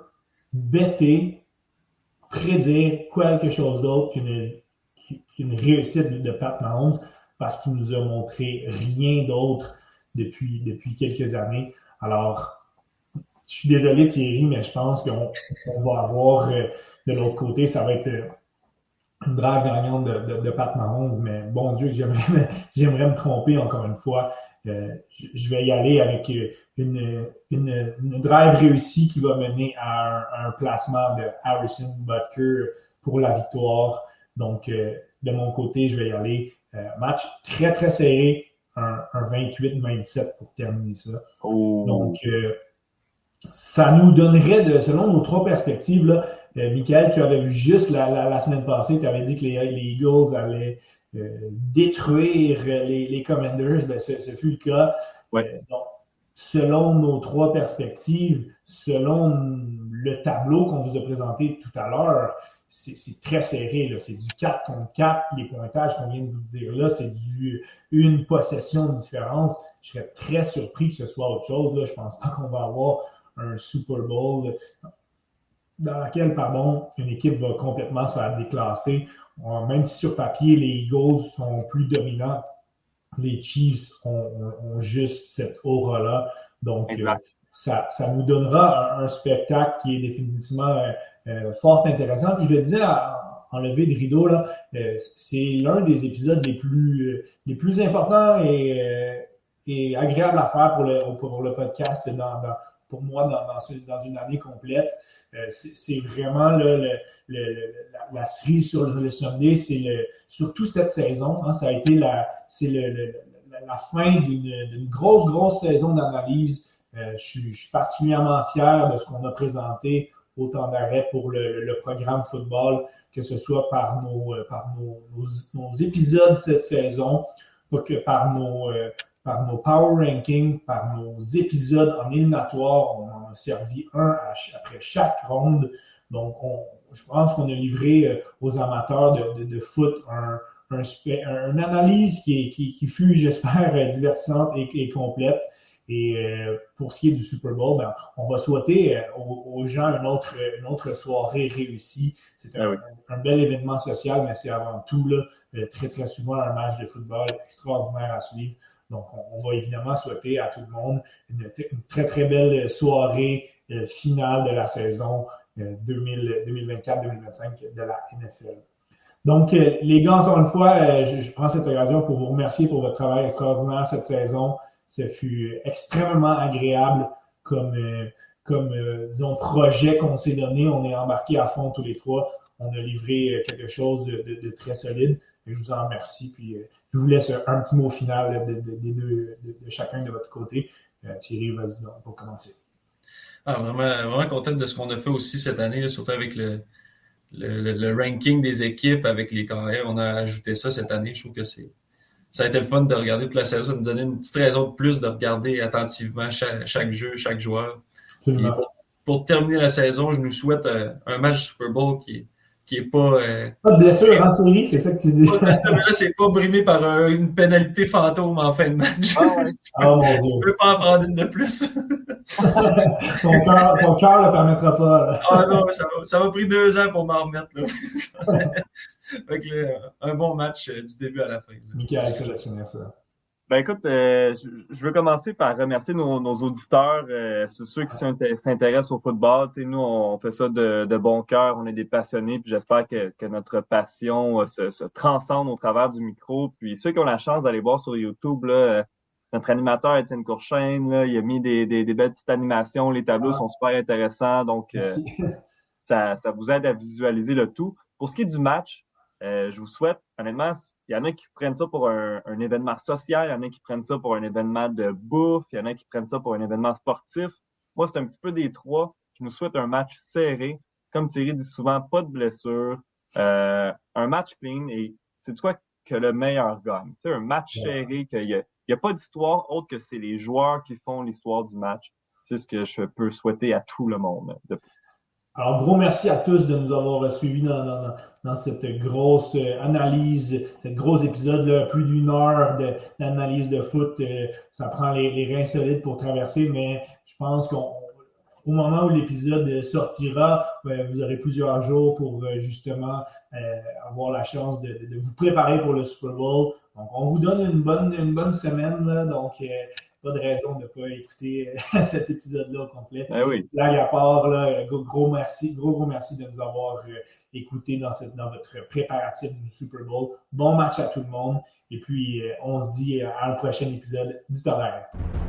prédire quelque chose d'autre qu'une réussite de Pat Mahomes parce qu'il nous a montré rien d'autre depuis quelques années. Alors, je suis désolé Thierry, mais je pense qu'on va avoir de l'autre côté, ça va être une drive gagnante de Pat Mahomes, mais bon Dieu, j'aimerais me tromper encore une fois. Je vais y aller avec une drive réussie qui va mener à un placement de Harrison Butker pour la victoire. Donc, de mon côté, je vais y aller. Match très, très serré. Un 28-27 pour terminer ça. Oh. Donc, ça nous donnerait, selon nos 3 perspectives, là, Michael, tu avais vu juste la semaine passée, tu avais dit que les Eagles allaient détruire les Commanders. Ben, ce fut le cas. Ouais. Donc, selon nos 3 perspectives, selon le tableau qu'on vous a présenté tout à l'heure, c'est très serré. Là. C'est du 4 contre 4. Les pointages qu'on vient de vous dire là, c'est une possession de différence. Je serais très surpris que ce soit autre chose. Là. Je ne pense pas qu'on va avoir un Super Bowl dans lequel, une équipe va complètement se faire déclasser. Même si sur papier, les Eagles sont plus dominants, les Chiefs ont juste cette aura-là. Donc, ça nous donnera un spectacle qui est définitivement fort intéressant. Puis je le disais en levée de rideau, là, c'est l'un des épisodes les plus importants et agréables à faire pour le podcast pour moi dans une année complète. C'est vraiment là, la cerise sur le sommet. C'est surtout cette saison. Hein, ça a été la fin d'une grosse saison d'analyse. Je suis particulièrement fier de ce qu'on a présenté au temps d'arrêt pour le programme football, que ce soit par nos épisodes cette saison, pas que par nos power rankings, par nos épisodes en éliminatoire. On en a servi un après chaque ronde. Donc, je pense qu'on a livré aux amateurs de foot une analyse qui fut, j'espère, divertissante et complète. Et pour ce qui est du Super Bowl, on va souhaiter aux gens une autre soirée réussie. C'est un bel événement social, mais c'est avant tout là, très, très souvent un match de football extraordinaire à suivre. Donc, on va évidemment souhaiter à tout le monde une très, très belle soirée finale de la saison 2024-2025 de la NFL. Donc, les gars, encore une fois, je prends cette occasion pour vous remercier pour votre travail extraordinaire cette saison. Ça fut extrêmement agréable comme disons, projet qu'on s'est donné. On est embarqués à fond tous les trois. On a livré quelque chose de très solide. Et je vous en remercie. Puis, je vous laisse un petit mot final de chacun de votre côté. Thierry, vas-y donc pour commencer. Vraiment content de ce qu'on a fait aussi cette année, là, surtout avec le ranking des équipes, avec les carrières. On a ajouté ça cette année. Je trouve que ça a été le fun de regarder toute la saison. Ça nous donnait une petite raison de plus de regarder attentivement chaque jeu, chaque joueur. Pour terminer la saison, je nous souhaite un match Super Bowl qui est pas... pas de blessure en Thierry, c'est ça que tu dis. Là, c'est pas brimé par une pénalité fantôme en fin de match. Oh mon Dieu. Je peux pas en prendre une de plus. Ton cœur ne le permettra pas. Là. Ah non, ça m'a pris 2 ans pour m'en remettre. Là. Fait là, un bon match du début à la fin. Michael, je te laisse finir ça. Ben écoute, je veux commencer par remercier nos auditeurs, ceux qui s'intéressent au football. Tu sais, nous, on fait ça de bon cœur, on est des passionnés, puis j'espère que notre passion se transcende au travers du micro. Puis ceux qui ont la chance d'aller voir sur YouTube, là, notre animateur Étienne Courchaine, là, il a mis des belles petites animations, les tableaux sont super intéressants, donc ça vous aide à visualiser le tout. Pour ce qui est du match, je vous souhaite, honnêtement, il y en a qui prennent ça pour un événement social, il y en a qui prennent ça pour un événement de bouffe, il y en a qui prennent ça pour un événement sportif. Moi, c'est un petit peu des trois. Je nous souhaite un match serré. Comme Thierry dit souvent, pas de blessure. Un match clean et c'est quoi que le meilleur gagne. Tu sais, un match serré, qu'il y a pas d'histoire autre que c'est les joueurs qui font l'histoire du match. C'est ce que je peux souhaiter à tout le monde. Alors, gros merci à tous de nous avoir suivis dans cette grosse analyse, cette gros épisode, là, plus d'1 heure d'analyse de foot. Ça prend les reins solides pour traverser, mais je pense qu'au moment où l'épisode sortira, vous aurez plusieurs jours pour justement avoir la chance de vous préparer pour le Super Bowl. Donc, on vous donne une bonne semaine, là, donc pas de raison de ne pas écouter cet épisode-là au complet. Oui. Blague à part, là, gros merci de nous avoir écoutés dans votre préparatif du Super Bowl. Bon match à tout le monde. Et puis, on se dit à un prochain épisode du Tonnerre.